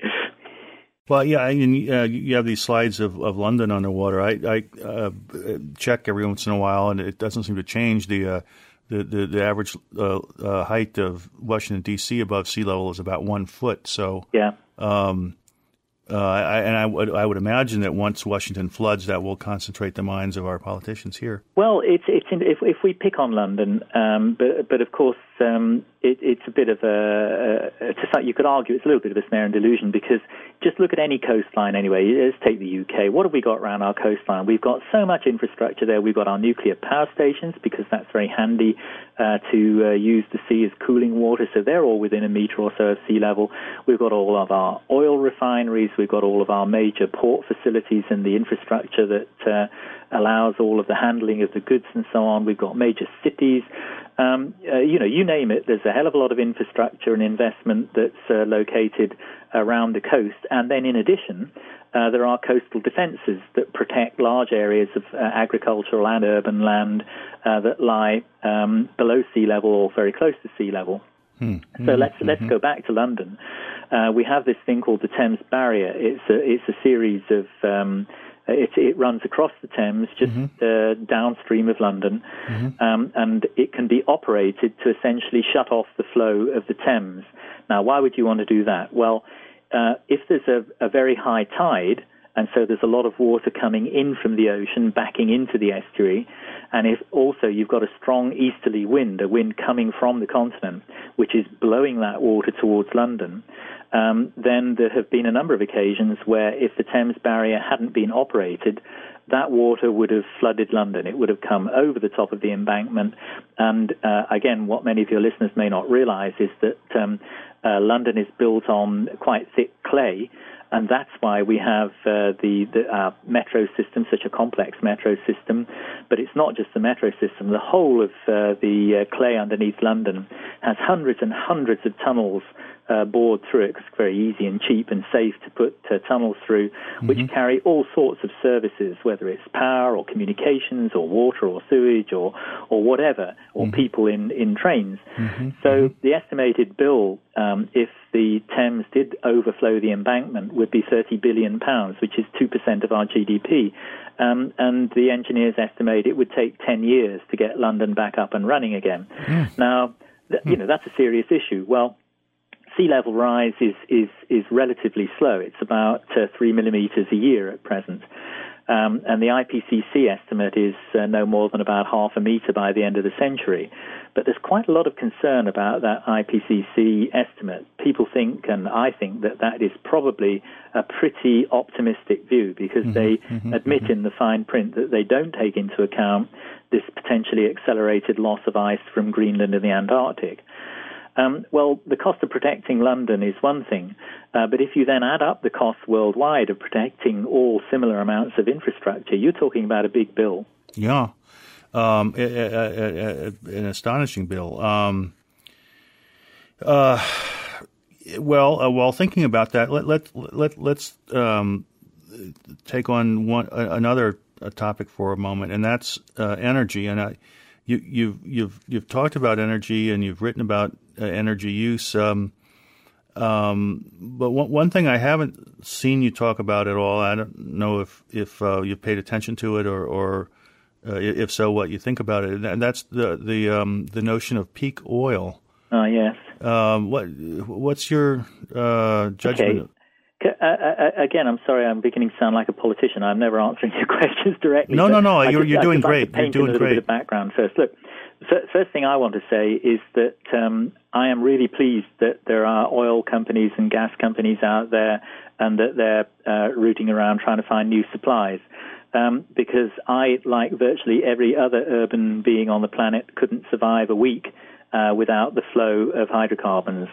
Well, yeah, I mean, uh, you have these slides of, of London underwater. I, I uh, check every once in a while, and it doesn't seem to change. The uh, the, the, the average uh, uh, height of Washington, D C above sea level is about one foot. So, yeah. Um, uh, I, and I would, I would imagine that once Washington floods, that will concentrate the minds of our politicians here. Well, it's it's in, if if we pick on London, um, but but of course um, it, it's a bit of a, a to some, you could argue it's a little bit of a snare and delusion, because just look at any coastline anyway. Let's take the U K. What have we got around our coastline? We've got so much infrastructure there. We've got our nuclear power stations, because that's very handy uh, to uh, use the sea as cooling water. So they're all within a metre or so of sea level. We've got all of our oil refineries. We've got all of our major port facilities and the infrastructure that uh, allows all of the handling of the goods and so on. We've got major cities. Um, uh, you know, you name it, there's a hell of a lot of infrastructure and investment that's uh, located around the coast. And then in addition, uh, there are coastal defences that protect large areas of uh, agricultural and urban land uh, that lie um, below sea level or very close to sea level. Hmm. So mm-hmm. let's let's go back to London. Uh, we have this thing called the Thames Barrier. It's a, it's a series of um, It, it runs across the Thames, just mm-hmm. uh, downstream of London, mm-hmm. um, and it can be operated to essentially shut off the flow of the Thames. Now, why would you want to do that? Well, uh, if there's a, a very high tide, and so there's a lot of water coming in from the ocean, backing into the estuary, and if also you've got a strong easterly wind, a wind coming from the continent, which is blowing that water towards London, Um, then there have been a number of occasions where if the Thames Barrier hadn't been operated, that water would have flooded London. It would have come over the top of the embankment. And uh, again, what many of your listeners may not realize is that um, uh, London is built on quite thick clay, and that's why we have uh, the, the uh, metro system, such a complex metro system. But it's not just the metro system. The whole of uh, the uh, clay underneath London has hundreds and hundreds of tunnels uh, bored through it, because it's very easy and cheap and safe to put uh, tunnels through, mm-hmm. which carry all sorts of services, whether it's power or communications or water or sewage or, or whatever, or mm-hmm. people in, in trains. Mm-hmm. So mm-hmm. the estimated bill, um, if the Thames did overflow the embankment, would be thirty billion pounds, which is two percent of our G D P. Um, and the engineers estimate it would take ten years to get London back up and running again. Mm. Now, th- mm. you know, that's a serious issue. Well, sea level rise is, is, is relatively slow. It's about uh, three millimetres a year at present. Um, and the I P C C estimate is uh, no more than about half a metre by the end of the century. But there's quite a lot of concern about that I P C C estimate. People think, and I think, that that is probably a pretty optimistic view, because mm-hmm, they mm-hmm, admit mm-hmm. in the fine print that they don't take into account this potentially accelerated loss of ice from Greenland and the Antarctic. Um, well, the cost of protecting London is one thing, uh, but if you then add up the costs worldwide of protecting all similar amounts of infrastructure, you're talking about a big bill. Yeah, um, a, a, a, an astonishing bill. Um, uh, well, uh, while thinking about that, let let let let's um, take on one uh, another uh, topic for a moment, and that's uh, energy. And I. You, you've you've you've talked about energy, and you've written about uh, energy use. Um, um, but one, one thing I haven't seen you talk about at all, I don't know if if uh, you've paid attention to it, or, or uh, if so, what you think about it. And that's the the um, the notion of peak oil. Oh yes. Um, what what's your uh, judgment? Okay. Uh, uh, again, I'm sorry, I'm beginning to sound like a politician. I'm never answering your questions directly. No, no, no, you're, just, you're doing great. Like to paint you're doing a little great. bit of background first. Look, first thing I want to say is that um, I am really pleased that there are oil companies and gas companies out there, and that they're uh, rooting around trying to find new supplies. Um, because I, like virtually every other urban being on the planet, couldn't survive a week uh, without the flow of hydrocarbons.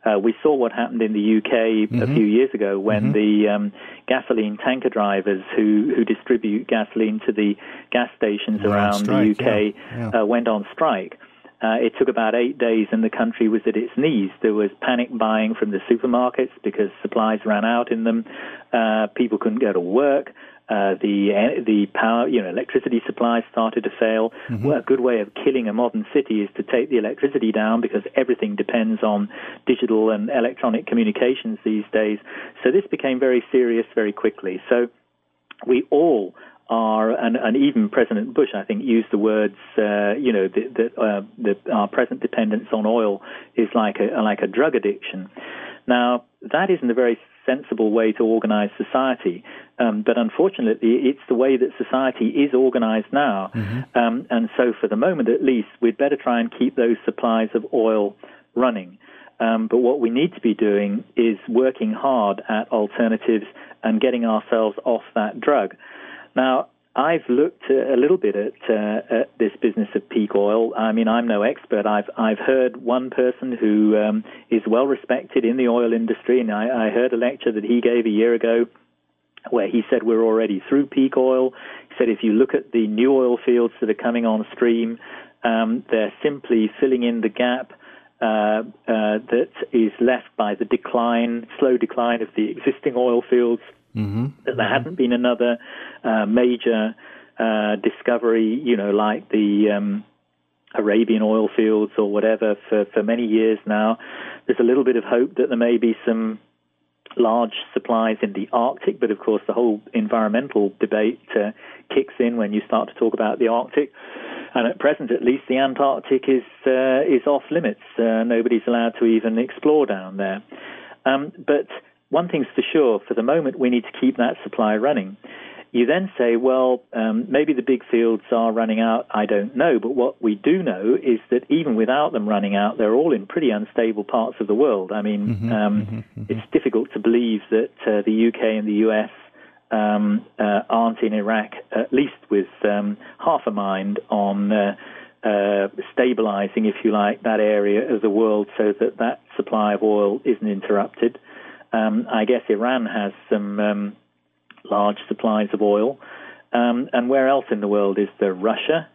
Uh, we saw what happened in the U K mm-hmm. a few years ago when mm-hmm. the um, gasoline tanker drivers who, who distribute gasoline to the gas stations We're around strike, the U K yeah. Yeah. Uh, went on strike. Uh, it took about eight days and the country was at its knees. There was panic buying from the supermarkets because supplies ran out in them. Uh, people couldn't go to work. Uh, the the power, you know, electricity supplies started to fail. Mm-hmm. Well, a good way of killing a modern city is to take the electricity down because everything depends on digital and electronic communications these days. So this became very serious very quickly. So we all are, and, and even President Bush, I think, used the words, uh, you know, that, that, uh, that our present dependence on oil is like a like a drug addiction. Now, that isn't a very sensible way to organize society, um, but unfortunately, it's the way that society is organized now. Mm-hmm. Um, and so, for the moment, at least, we'd better try and keep those supplies of oil running. Um, but what we need to be doing is working hard at alternatives and getting ourselves off that drug. Now, I've looked a little bit at, uh, at this business of peak oil. I mean, I'm no expert. I've I've heard one person who um, is well respected in the oil industry, and I, I heard a lecture that he gave a year ago where he said we're already through peak oil. He said if you look at the new oil fields that are coming on stream, um, they're simply filling in the gap uh, uh, that is left by the decline, slow decline of the existing oil fields. Mm-hmm. That there hadn't been another uh, major uh, discovery, you know, like the um, Arabian oil fields or whatever for, for many years now. There's a little bit of hope that there may be some large supplies in the Arctic, but of course the whole environmental debate uh, kicks in when you start to talk about the Arctic. And at present, at least, the Antarctic is uh, is off limits. Uh, nobody's allowed to even explore down there. Um, but one thing's for sure, for the moment, we need to keep that supply running. You then say, well, um, maybe the big fields are running out. I don't know. But what we do know is that even without them running out, they're all in pretty unstable parts of the world. I mean, mm-hmm, um, mm-hmm, mm-hmm. It's difficult to believe that uh, the U K and the U S um, uh, aren't in Iraq, at least with um, half a mind on uh, uh, stabilizing, if you like, that area of the world so that that supply of oil isn't interrupted. Um, I guess Iran has some um, large supplies of oil. Um, and where else in the world is there? Russia,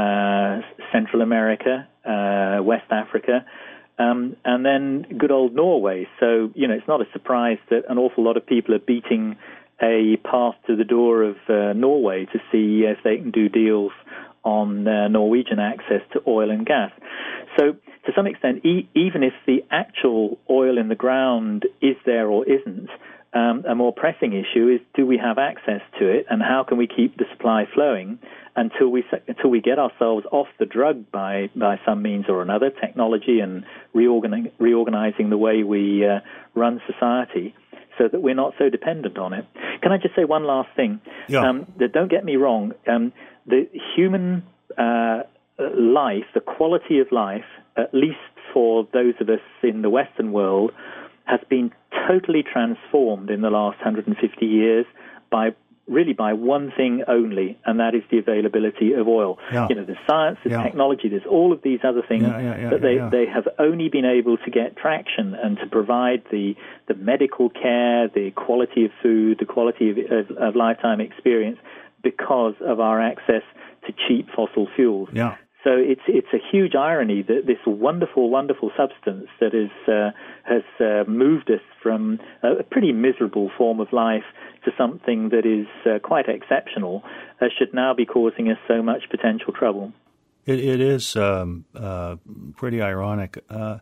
uh, Central America, uh, West Africa, um, and then good old Norway. So, you know, it's not a surprise that an awful lot of people are beating a path to the door of uh, Norway to see if they can do deals on uh, Norwegian access to oil and gas. So, to some extent, e- even if the actual oil in the ground is there or isn't, um, a more pressing issue is do we have access to it, and how can we keep the supply flowing until we until we get ourselves off the drug by, by some means or another, technology and reorganizing, reorganizing the way we uh, run society, so that we're not so dependent on it. Can I just say one last thing? Yeah. Um, that, don't get me wrong. Um, the human uh, life, the quality of life, at least for those of us in the Western world, has been totally transformed in the last one hundred fifty years by really by one thing only, and that is the availability of oil. Yeah. You know, the science, the yeah. technology, there's all of these other things yeah, yeah, yeah, that they, yeah. they have only been able to get traction and to provide the, the medical care, the quality of food, the quality of, of, of lifetime experience because of our access to cheap fossil fuels. Yeah. So it's it's a huge irony that this wonderful, wonderful substance that is, uh, has uh, moved us from a pretty miserable form of life to something that is uh, quite exceptional uh, should now be causing us so much potential trouble. It, it is um, uh, pretty ironic. Uh,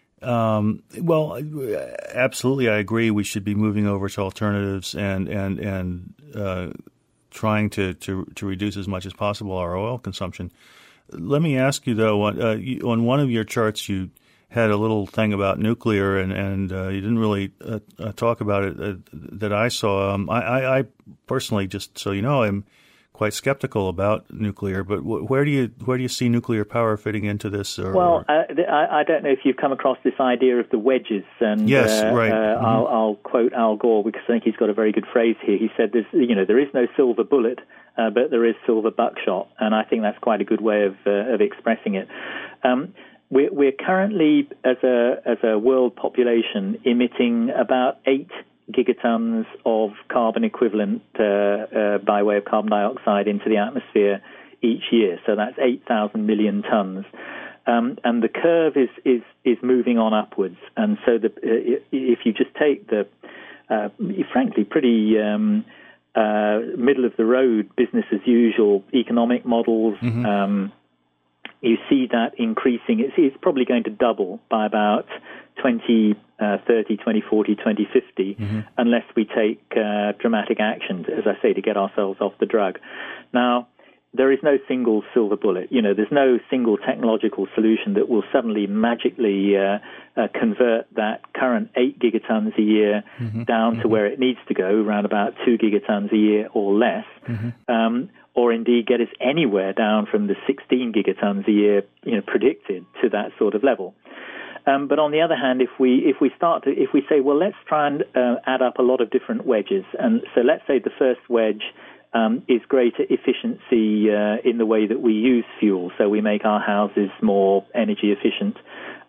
um, well, absolutely, I agree. We should be moving over to alternatives and and and uh, trying to, to to reduce as much as possible our oil consumption. Let me ask you, though, on, uh, you, on one of your charts, you had a little thing about nuclear, and, and uh, you didn't really uh, uh, talk about it uh, that I saw. Um, I, I, I personally, just so you know, I'm quite skeptical about nuclear. But w- where do you where do you see nuclear power fitting into this? Or, well, uh, I, I don't know if you've come across this idea of the wedges. And yes, uh, right. Uh, mm-hmm. I'll, I'll quote Al Gore because I think he's got a very good phrase here. He said, "There's, you know, there is no silver bullet." Uh, but there is silver buckshot, and I think that's quite a good way of uh, of expressing it. Um, we're, we're currently, as a as a world population, emitting about eight gigatons of carbon equivalent uh, uh, by way of carbon dioxide into the atmosphere each year. So that's eight thousand million tons. Um, and the curve is, is, is moving on upwards. And so the, uh, if you just take the, uh, frankly, pretty um, uh, middle-of-the-road, business-as-usual economic models, mm-hmm. um, you see that increasing. It's, it's probably going to double by about twenty thirty, twenty forty, twenty fifty, mm-hmm. unless we take uh, dramatic action, as I say, to get ourselves off the drug. Now, there is no single silver bullet. You know, there's no single technological solution that will suddenly magically uh, uh, convert that current eight gigatons a year mm-hmm. down mm-hmm. to where it needs to go, around about two gigatons a year or less, mm-hmm. um, or indeed get us anywhere down from the sixteen gigatons a year, you know, predicted to that sort of level. Um, but on the other hand, if we if we start to if we say, well, let's try and uh, add up a lot of different wedges, and so let's say the first wedge Um, is greater efficiency uh, in the way that we use fuel. So we make our houses more energy efficient,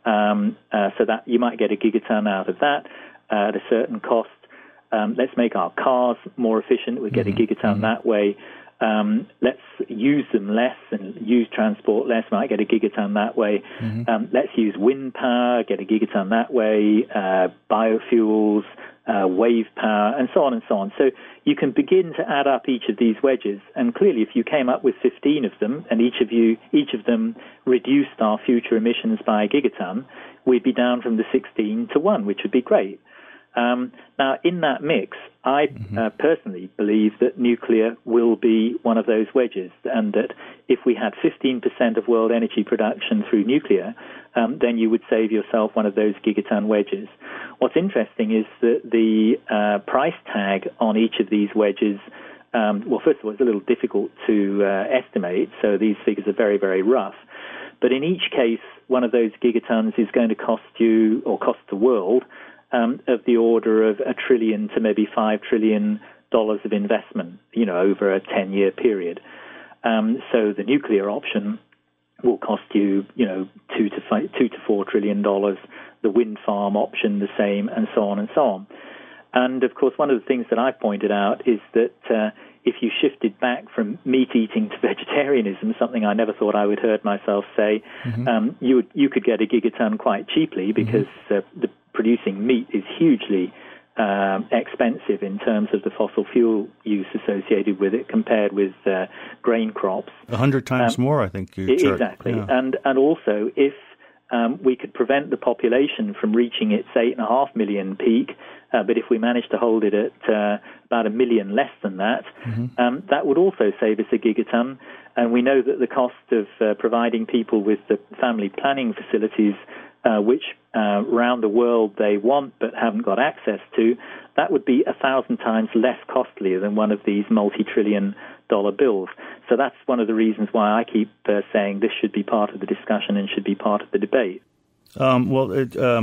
um, uh, so that you might get a gigaton out of that uh, at a certain cost. Um, let's make our cars more efficient. We get mm-hmm. a gigaton mm-hmm. that way. Um, let's use them less and use transport less. Might get a gigaton that way. Mm-hmm. Um, let's use wind power, get a gigaton that way. Uh, biofuels, uh, wave power, and so on and so on. So you can begin to add up each of these wedges, and clearly, if you came up with fifteen of them, and each of you, each of them reduced our future emissions by a gigaton, we'd be down from the sixteen to one, which would be great. Um, now, in that mix, I mm-hmm. uh, personally believe that nuclear will be one of those wedges, and that if we had fifteen percent of world energy production through nuclear, um, then you would save yourself one of those gigaton wedges. What's interesting is that the uh, price tag on each of these wedges, um, well, first of all, it's a little difficult to uh, estimate, so these figures are very, very rough. But in each case, one of those gigatons is going to cost you, or cost the world, Um, of the order of a trillion to maybe five trillion dollars of investment, you know, over a ten-year period. Um, so the nuclear option will cost you, you know, two to five, two to four trillion dollars. The wind farm option the same, and so on and so on. And of course, one of the things that I pointed out is that uh, if you shifted back from meat eating to vegetarianism, something I never thought I would heard myself say, mm-hmm. um, you would, you could get a gigaton quite cheaply because mm-hmm. uh, the producing meat is hugely um, expensive in terms of the fossil fuel use associated with it compared with uh, grain crops. A hundred times um, more, I think. You exactly. Yeah. And and also, if um, we could prevent the population from reaching its eight and a half million peak, uh, but if we managed to hold it at uh, about a million less than that, mm-hmm. um, that would also save us a gigaton. And we know that the cost of uh, providing people with the family planning facilities Uh, which uh, around the world they want but haven't got access to, that would be a thousand times less costly than one of these multi-trillion dollar bills. So that's one of the reasons why I keep uh, saying this should be part of the discussion and should be part of the debate. Um, well, it, um,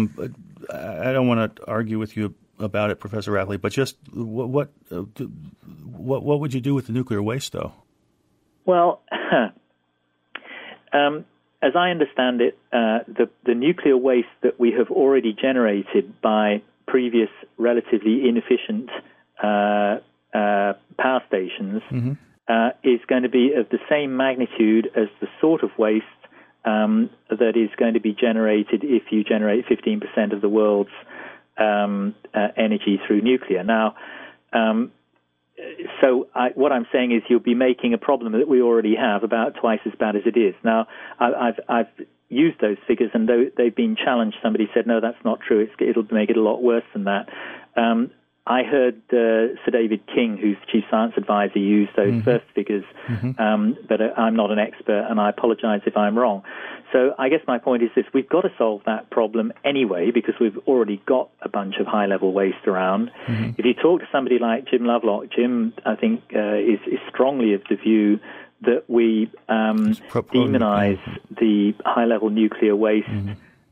I don't want to argue with you about it, Professor Rathley, but just what what, uh, what what would you do with the nuclear waste, though? Well, um, as I understand it, uh, the, the nuclear waste that we have already generated by previous relatively inefficient uh, uh, power stations mm-hmm. uh, is going to be of the same magnitude as the sort of waste um, that is going to be generated if you generate fifteen percent of the world's um, uh, energy through nuclear. Now, um, So I, what I'm saying is you'll be making a problem that we already have about twice as bad as it is. Now, I, I've, I've used those figures, and they've been challenged. Somebody said, no, that's not true. It's, it'll make it a lot worse than that. Um, I heard uh, Sir David King, who's Chief Science Advisor, use those mm-hmm. first figures, mm-hmm. um, but I'm not an expert, and I apologize if I'm wrong. So I guess my point is this: we've got to solve that problem anyway, because we've already got a bunch of high-level waste around. Mm-hmm. If you talk to somebody like Jim Lovelock, Jim, I think, uh, is, is strongly of the view that we um, demonize the high-level nuclear waste mm-hmm.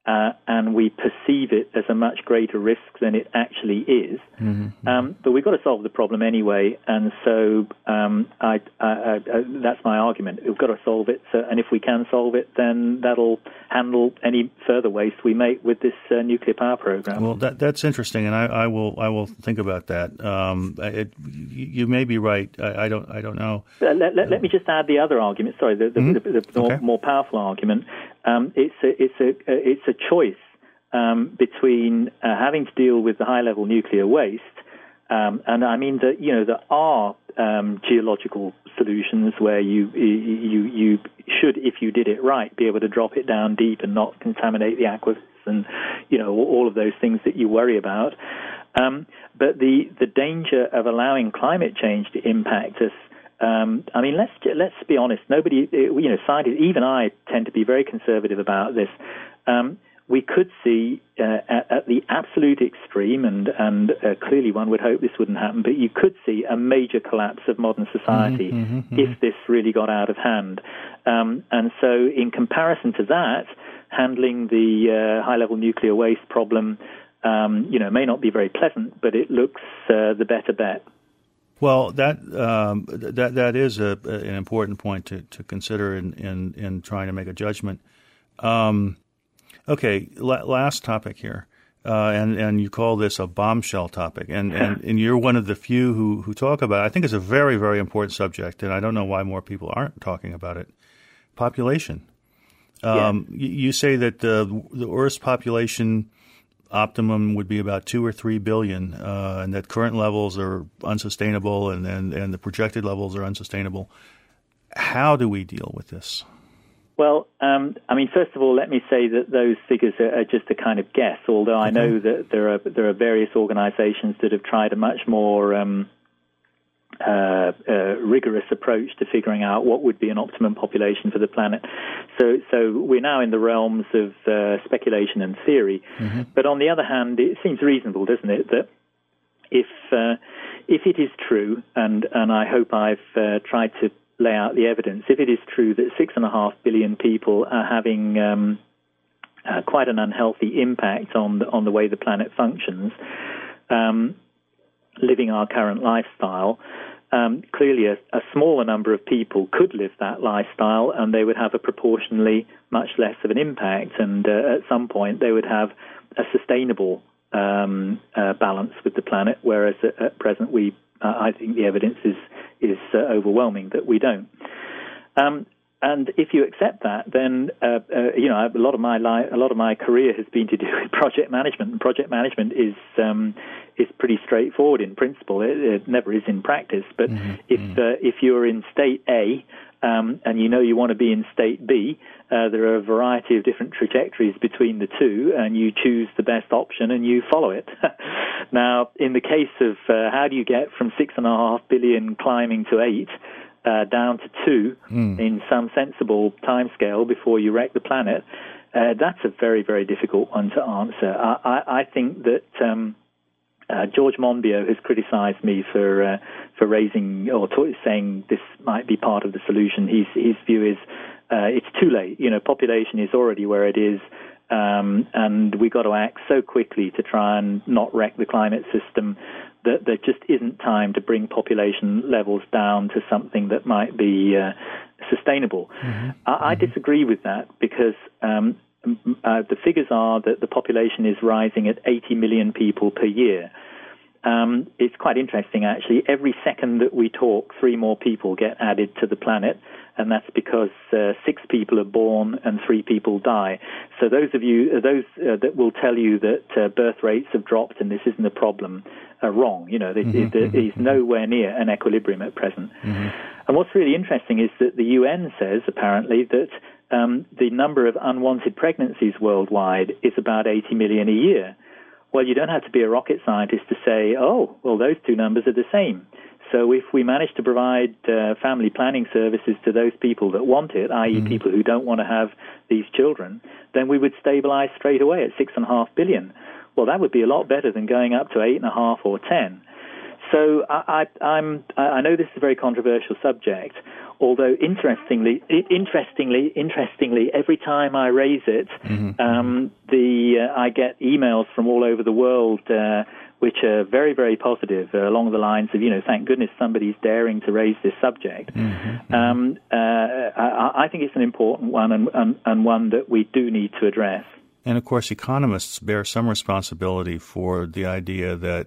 Uh, and we perceive it as a much greater risk than it actually is. Mm-hmm. Um, but we've got to solve the problem anyway, and so um, I, I, I, that's my argument. We've got to solve it, so, and if we can solve it, then that'll handle any further waste we make with this uh, nuclear power program. Well, that, that's interesting, and I, I will I will think about that. Um, it, you may be right. I, I don't I don't know. Uh, let, let, let me just add the other argument. Sorry, the, the, mm-hmm. the, the more, okay. more powerful argument. Um, it's a it's a it's a choice um, between uh, having to deal with the high-level nuclear waste, um, and I mean that you know there are um, geological solutions where you you you should, if you did it right, be able to drop it down deep and not contaminate the aquifers and you know all of those things that you worry about. Um, but the the danger of allowing climate change to impact us. Um, I mean, let's let's be honest. Nobody, you know, scientists, even I tend to be very conservative about this. Um, we could see uh, at, at the absolute extreme, and and uh, clearly one would hope this wouldn't happen, but you could see a major collapse of modern society mm-hmm, mm-hmm, if this really got out of hand. Um, and so, in comparison to that, handling the uh, high-level nuclear waste problem, um, you know, may not be very pleasant, but it looks uh, the better bet. Well, that um, that that is a, an important point to, to consider in, in, in trying to make a judgment. Um, okay, la- last topic here, uh, and and you call this a bombshell topic, and, and, and you're one of the few who, who talk about it. I think it's a very very important subject, and I don't know why more people aren't talking about it. Population. Um, yeah. you, you say that the the Earth's population optimum would be about two or three billion, uh, and that current levels are unsustainable, and, and, and the projected levels are unsustainable. How do we deal with this? Well, um, I mean, first of all, let me say that those figures are, are just a kind of guess. Although I know that there are there are various organisations that have tried a much more um, uh, uh, rigorous approach to figuring out what would be an optimum population for the planet. So, so we're now in the realms of uh, speculation and theory. Mm-hmm. But on the other hand, it seems reasonable, doesn't it, that if uh, if it is true, and, and I hope I've uh, tried to lay out the evidence, if it is true that six and a half billion people are having um, uh, quite an unhealthy impact on the, on the way the planet functions, um, living our current lifestyle, Um, clearly, a, a smaller number of people could live that lifestyle, and they would have a proportionally much less of an impact. And uh, at some point, they would have a sustainable um, uh, balance with the planet. Whereas at, at present, we, uh, I think, the evidence is is uh, overwhelming that we don't. Um, and if you accept that, then uh, uh, you know a lot of my li- a lot of my career has been to do with project management. And project management is um, is pretty straightforward in principle. It, it never is in practice. But mm-hmm. if uh, if you're in state A um, and you know you want to be in state B, uh, there are a variety of different trajectories between the two, and you choose the best option and you follow it. Now, in the case of uh, how do you get from six and a half billion climbing to eight? Uh, down to two mm. in some sensible timescale before you wreck the planet, uh, that's a very, very difficult one to answer. I, I, I think that um, uh, George Monbiot has criticized me for uh, for raising or t- saying this might be part of the solution. His, his view is uh, it's too late. You know, population is already where it is, um, and we've got to act so quickly to try and not wreck the climate system that there just isn't time to bring population levels down to something that might be uh, sustainable. Mm-hmm. I, I disagree with that because um, uh, the figures are that the population is rising at eighty million people per year. Um, it's quite interesting, actually. Every second that we talk, three more people get added to the planet, and that's because uh, six people are born and three people die. So those of you, uh, those uh, that will tell you that uh, birth rates have dropped and this isn't a problem, are wrong. You know, mm-hmm, it, it, it's nowhere near an equilibrium at present. Mm-hmm. And what's really interesting is that the U N says, apparently, that um, the number of unwanted pregnancies worldwide is about eighty million a year. Well, you don't have to be a rocket scientist to say, oh, well, those two numbers are the same. So if we manage to provide uh, family planning services to those people that want it, that is mm-hmm. people who don't want to have these children, then we would stabilize straight away at six and a half billion. Well, that would be a lot better than going up to eight and a half or ten. So I, I, I'm, I know this is a very controversial subject, although interestingly, interestingly, interestingly, every time I raise it, mm-hmm. um, the uh, I get emails from all over the world uh, which are very, very positive, uh, along the lines of, you know, thank goodness somebody's daring to raise this subject. Mm-hmm. Um, uh, I, I think it's an important one and, and, and one that we do need to address. And, of course, economists bear some responsibility for the idea that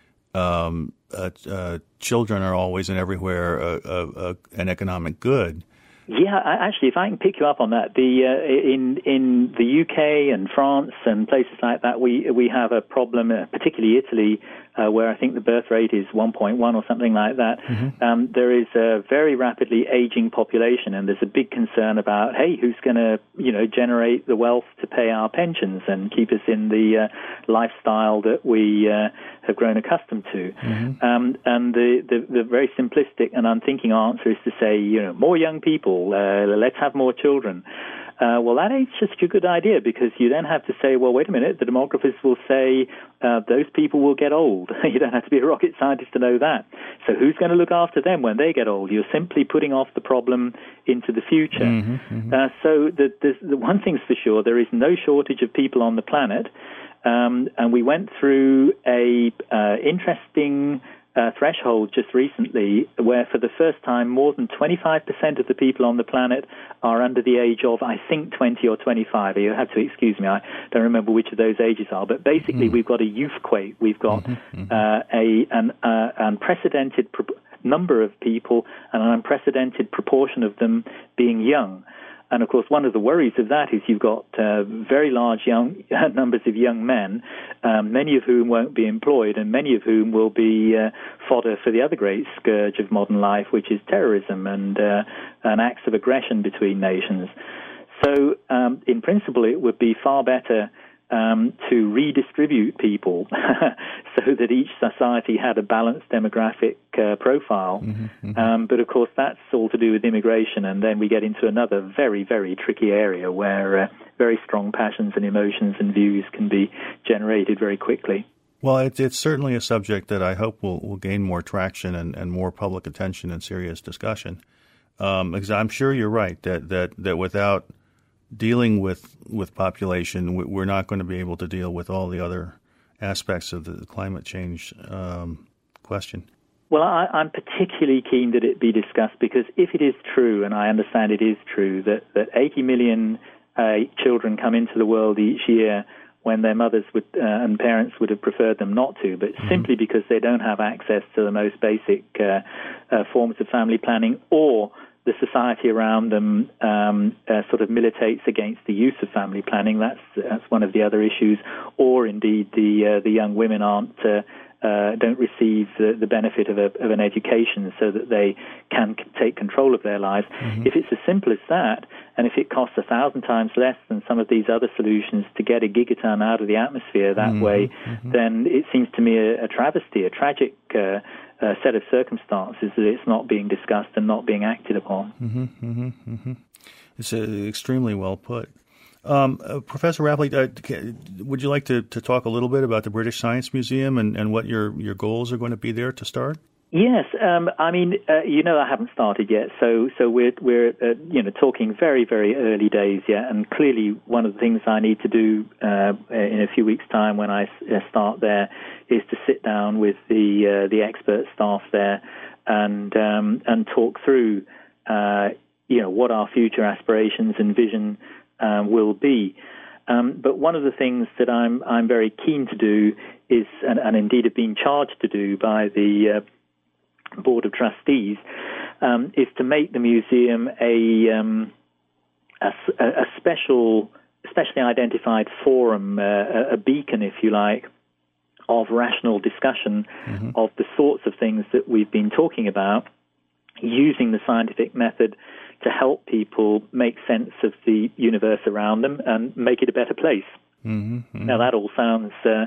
um, uh, uh, children are always and everywhere uh, uh, an economic good. Yeah, actually, if I can pick you up on that, the uh, in in the U K and France and places like that, we we have a problem, uh, particularly Italy, uh, where I think the birth rate is one point one or something like that. Mm-hmm. Um, there is a very rapidly aging population, and there's a big concern about, hey, who's going to, you know, generate the wealth to pay our pensions and keep us in the uh, lifestyle that we uh, have grown accustomed to. Mm-hmm. Um, and the, the the very simplistic and unthinking answer is to say, you know, more young people. Uh, let's have more children. Uh, well, that ain't just a good idea, because you then have to say, well, wait a minute, the demographers will say uh, those people will get old. You don't have to be a rocket scientist to know that. So who's going to look after them when they get old? You're simply putting off the problem into the future. Mm-hmm, mm-hmm. Uh, so the, the, the one thing's for sure, there is no shortage of people on the planet. Um, and we went through a uh, interesting Uh, threshold just recently where for the first time more than twenty-five percent of the people on the planet are under the age of, I think, twenty or twenty-five. You have to excuse me, I don't remember which of those ages are, but basically mm. we've got a youth quake. We've got mm-hmm. uh, a an uh, unprecedented pro- number of people and an unprecedented proportion of them being young. And, of course, one of the worries of that is you've got uh, very large young numbers of young men, um, many of whom won't be employed and many of whom will be uh, fodder for the other great scourge of modern life, which is terrorism and, uh, and acts of aggression between nations. So, um, in principle, it would be far better Um, to redistribute people so that each society had a balanced demographic uh, profile. Mm-hmm, mm-hmm. Um, but, of course, that's all to do with immigration, and then we get into another very, very tricky area where uh, very strong passions and emotions and views can be generated very quickly. Well, it's, it's certainly a subject that I hope will, will gain more traction and, and more public attention and serious discussion. Um, because I'm sure you're right that, that, that without dealing with, with population, we're not going to be able to deal with all the other aspects of the climate change um, question. Well, I, I'm particularly keen that it be discussed because if it is true, and I understand it is true, that, that eighty million uh, children come into the world each year when their mothers would uh, and parents would have preferred them not to, but mm-hmm. simply because they don't have access to the most basic uh, uh, forms of family planning, or the society around them um, uh, sort of militates against the use of family planning. That's that's one of the other issues. Or indeed, the uh, the young women aren't uh, uh, don't receive the, the benefit of, a, of an education so that they can c- take control of their lives. Mm-hmm. If it's as simple as that, and if it costs a thousand times less than some of these other solutions to get a gigaton out of the atmosphere that mm-hmm. way, mm-hmm. then it seems to me a, a travesty, a tragic Uh, Uh, set of circumstances that it's not being discussed and not being acted upon. Mm-hmm, mm-hmm, mm-hmm. It's uh, extremely well put. Um, uh, Professor Rapley, uh, would you like to, to talk a little bit about the British Science Museum and, and what your, your goals are going to be there to start? Yes, um, I mean, uh, you know, I haven't started yet, so so we're we're uh, you know talking very very early days yet, and clearly one of the things I need to do uh, in a few weeks' time when I start there is to sit down with the uh, the expert staff there and um, and talk through uh, you know what our future aspirations and vision uh, will be. Um, but one of the things that I'm I'm very keen to do is, and, and indeed have been charged to do by the uh, Board of Trustees, um, is to make the museum a, um, a, a special, specially identified forum, uh, a beacon, if you like, of rational discussion mm-hmm. of the sorts of things that we've been talking about, using the scientific method to help people make sense of the universe around them and make it a better place. Mm-hmm. Mm-hmm. Now, that all sounds uh,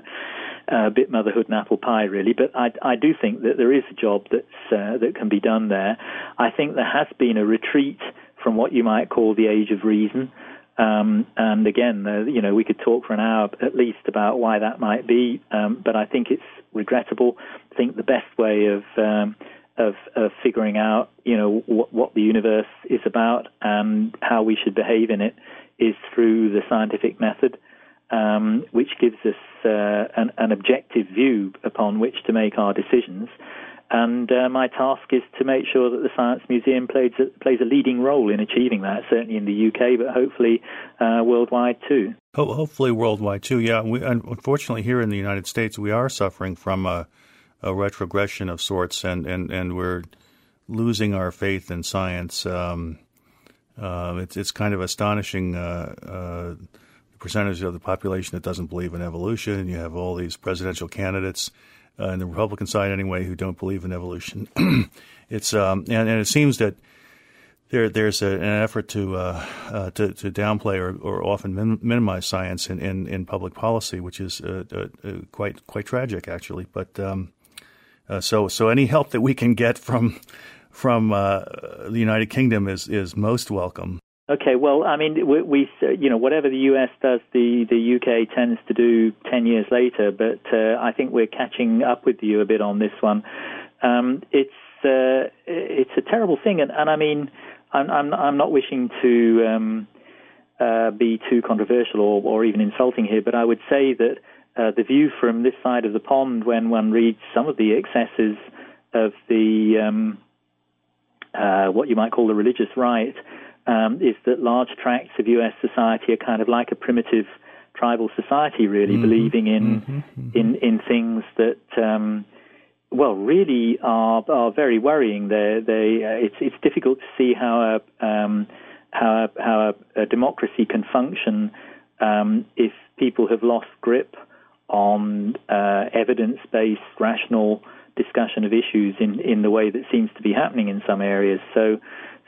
a bit motherhood and apple pie, really, but I, I do think that there is a job that's, uh, that can be done there. I think there has been a retreat from what you might call the age of reason. Um, and again, uh, you know, we could talk for an hour at least about why that might be, um, but I think it's regrettable. I think the best way of um, of, of figuring out, you know, what, what the universe is about and how we should behave in it is through the scientific method, um, which gives us uh, an, an objective view upon which to make our decisions. And uh, my task is to make sure that the Science Museum plays a, plays a leading role in achieving that, certainly in the U K, but hopefully uh, worldwide too. Ho- hopefully worldwide too, yeah. We, unfortunately, here in the United States, we are suffering from a, a retrogression of sorts, and, and, and we're losing our faith in science. Um, uh, it's, it's kind of astonishing uh, uh, the percentage of the population that doesn't believe in evolution. You have all these presidential candidates Uh, on the Republican side, anyway, who don't believe in evolution. it's um, and, and it seems that there there's a, an effort to uh, uh, to, to downplay or, or often min- minimize science in, in, in public policy, which is uh, uh, uh, quite quite tragic, actually. But um, uh, so so any help that we can get from from uh, the United Kingdom is is most welcome. Okay, well, I mean, we, we, you know, whatever the U S does, the, the U K tends to do ten years later, but uh, I think we're catching up with you a bit on this one. Um, it's uh, it's a terrible thing, and, and I mean, I'm, I'm, I'm not wishing to um, uh, be too controversial or, or even insulting here, but I would say that uh, the view from this side of the pond, when one reads some of the excesses of the um, uh, what you might call the religious right, Um, is that large tracts of U S society are kind of like a primitive tribal society, really, mm-hmm. believing in, mm-hmm. Mm-hmm. in in things that, um, well, really are are very worrying. They they uh, it's it's difficult to see how a um, how a, how a, a democracy can function um, if people have lost grip on uh, evidence-based, rational discussion of issues in in the way that seems to be happening in some areas. So.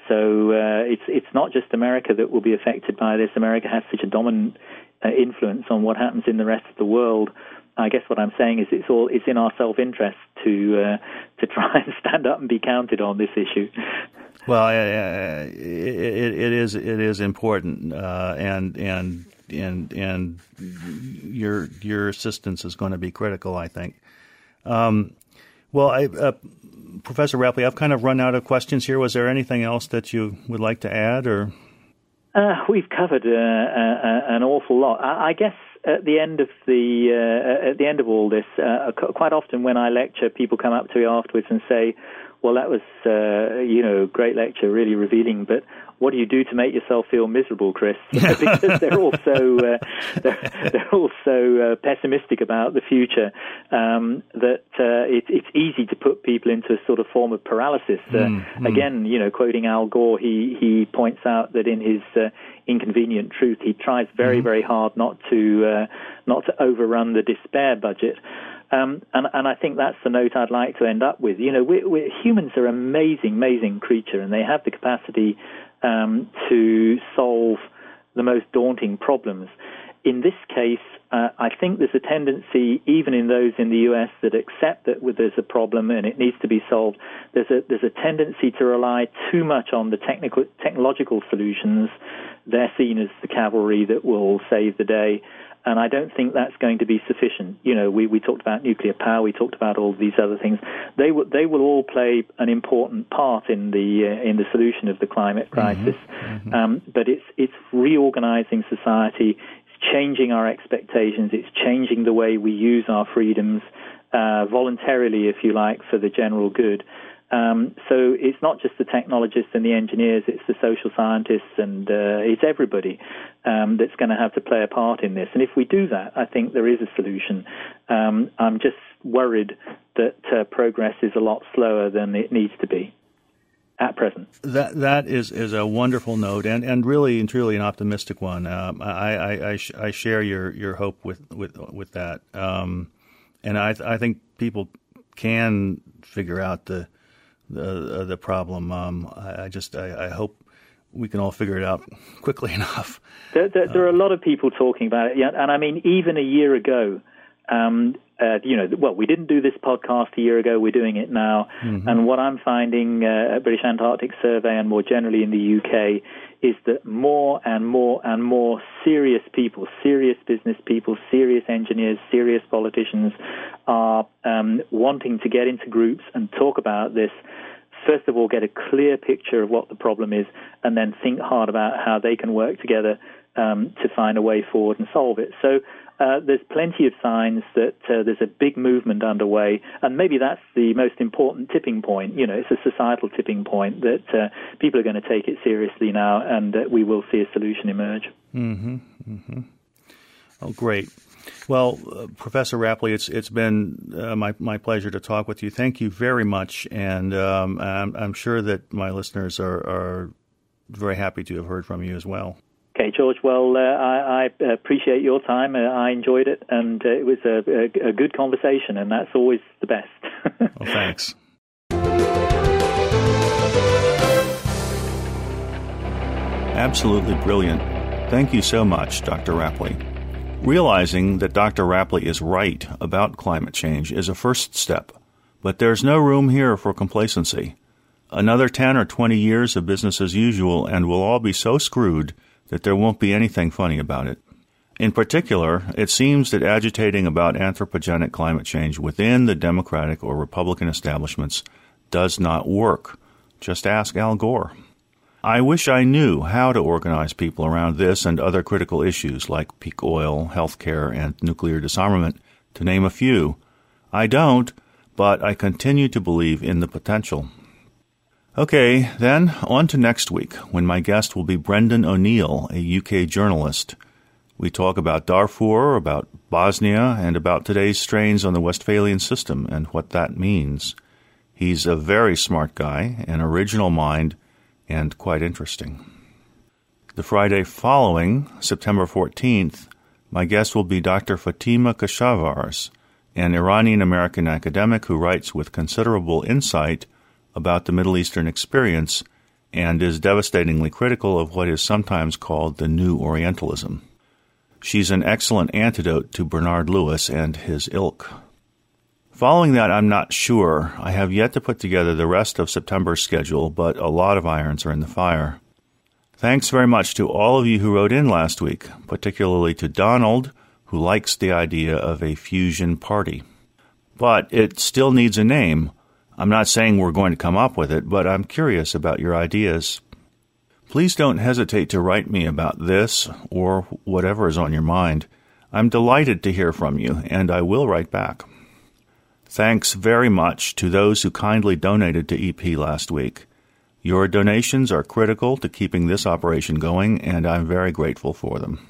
So uh, it's it's not just America that will be affected by this. America has such a dominant uh, influence on what happens in the rest of the world. I guess what I'm saying is it's all it's in our self-interest to uh, to try and stand up and be counted on this issue. Well, uh, it, it is it is important, uh, and and and and your your assistance is going to be critical, I think. Um, well, I. Uh, Professor Rapley, I've kind of run out of questions here. Was there anything else that you would like to add, or? Uh, we've covered uh, uh, an awful lot. I, I guess at the end of the uh, at the end of all this, uh, quite often when I lecture, people come up to me afterwards and say, "Well, that was uh, you know great lecture, really revealing, but what do you do to make yourself feel miserable, Chris?" Because they're also uh, they're, they're also uh, pessimistic about the future. Um, that uh, it, it's easy to put people into a sort of form of paralysis. Uh, mm, mm. Again, you know, quoting Al Gore, he he points out that in his uh, Inconvenient Truth, he tries very mm. very hard not to uh, not to overrun the despair budget. Um, and, and I think that's the note I'd like to end up with. You know, we, we, humans are an amazing, amazing creature, and they have the capacity um, to solve the most daunting problems. In this case, uh, I think there's a tendency, even in those in the U S that accept that there's a problem and it needs to be solved, there's a there's a tendency to rely too much on the technical technological solutions. They're seen as the cavalry that will save the day. And I don't think that's going to be sufficient. You know, we, we talked about nuclear power, we talked about all these other things. They will they will all play an important part in the uh, in the solution of the climate crisis. Mm-hmm. Mm-hmm. Um, but it's it's reorganizing society, it's changing our expectations, it's changing the way we use our freedoms uh, voluntarily, if you like, for the general good. Um, so it's not just the technologists and the engineers, it's the social scientists, and uh, it's everybody um, that's going to have to play a part in this. And if we do that, I think there is a solution. Um, I'm just worried that uh, progress is a lot slower than it needs to be at present. That That is, is a wonderful note, and, and really and truly an optimistic one. Um, I, I, I, sh- I share your, your hope with, with, with that. Um, and I, I think people can figure out the the uh, the problem. Um, I, I just I, I hope we can all figure it out quickly enough. There, there, there are a lot of people talking about it, yeah, and I mean, even a year ago, um, uh, you know, well, we didn't do this podcast a year ago. We're doing it now. Mm-hmm. And what I'm finding uh, at British Antarctic Survey and more generally in the U K is that more and more and more serious people, serious business people, serious engineers, serious politicians are um, wanting to get into groups and talk about this. First of all, get a clear picture of what the problem is, and then think hard about how they can work together um, to find a way forward and solve it. So uh, there's plenty of signs that uh, there's a big movement underway, and maybe that's the most important tipping point. You know, it's a societal tipping point that uh, people are going to take it seriously now, and uh, we will see a solution emerge. Mm-hmm. Mm-hmm. Oh, great. Well, uh, Professor Rapley, it's it's been uh, my my pleasure to talk with you. Thank you very much, and um, I'm, I'm sure that my listeners are, are very happy to have heard from you as well. Okay, George. Well, uh, I, I appreciate your time. Uh, I enjoyed it, and uh, it was a, a, a good conversation, and that's always the best. Well, thanks. Absolutely brilliant. Thank you so much, Doctor Rapley. Realizing that Doctor Rapley is right about climate change is a first step, but there's no room here for complacency. Another ten or twenty years of business as usual, and we'll all be so screwed that there won't be anything funny about it. In particular, it seems that agitating about anthropogenic climate change within the Democratic or Republican establishments does not work. Just ask Al Gore. I wish I knew how to organize people around this and other critical issues like peak oil, healthcare, and nuclear disarmament, to name a few. I don't, but I continue to believe in the potential. Okay, then, on to next week, when my guest will be Brendan O'Neill, a U K journalist. We talk about Darfur, about Bosnia, and about today's strains on the Westphalian system and what that means. He's a very smart guy, an original mind, and quite interesting. The Friday following, September fourteenth, my guest will be Doctor Fatima Keshavarz, an Iranian-American academic who writes with considerable insight about the Middle Eastern experience and is devastatingly critical of what is sometimes called the New Orientalism. She's an excellent antidote to Bernard Lewis and his ilk. Following that, I'm not sure. I have yet to put together the rest of September's schedule, but a lot of irons are in the fire. Thanks very much to all of you who wrote in last week, particularly to Donald, who likes the idea of a fusion party. But it still needs a name. I'm not saying we're going to come up with it, but I'm curious about your ideas. Please don't hesitate to write me about this or whatever is on your mind. I'm delighted to hear from you, and I will write back. Thanks very much to those who kindly donated to E P last week. Your donations are critical to keeping this operation going, and I'm very grateful for them.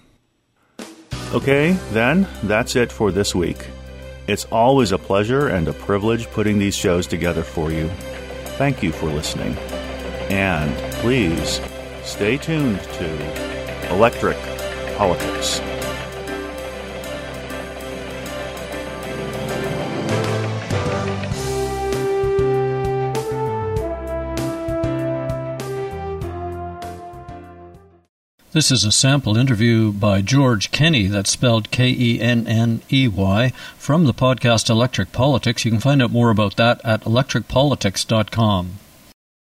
Okay, then, that's it for this week. It's always a pleasure and a privilege putting these shows together for you. Thank you for listening. And please stay tuned to Electric Politics. This is a sample interview by George Kenney, that's spelled K E N N E Y, from the podcast Electric Politics. You can find out more about that at electric politics dot com.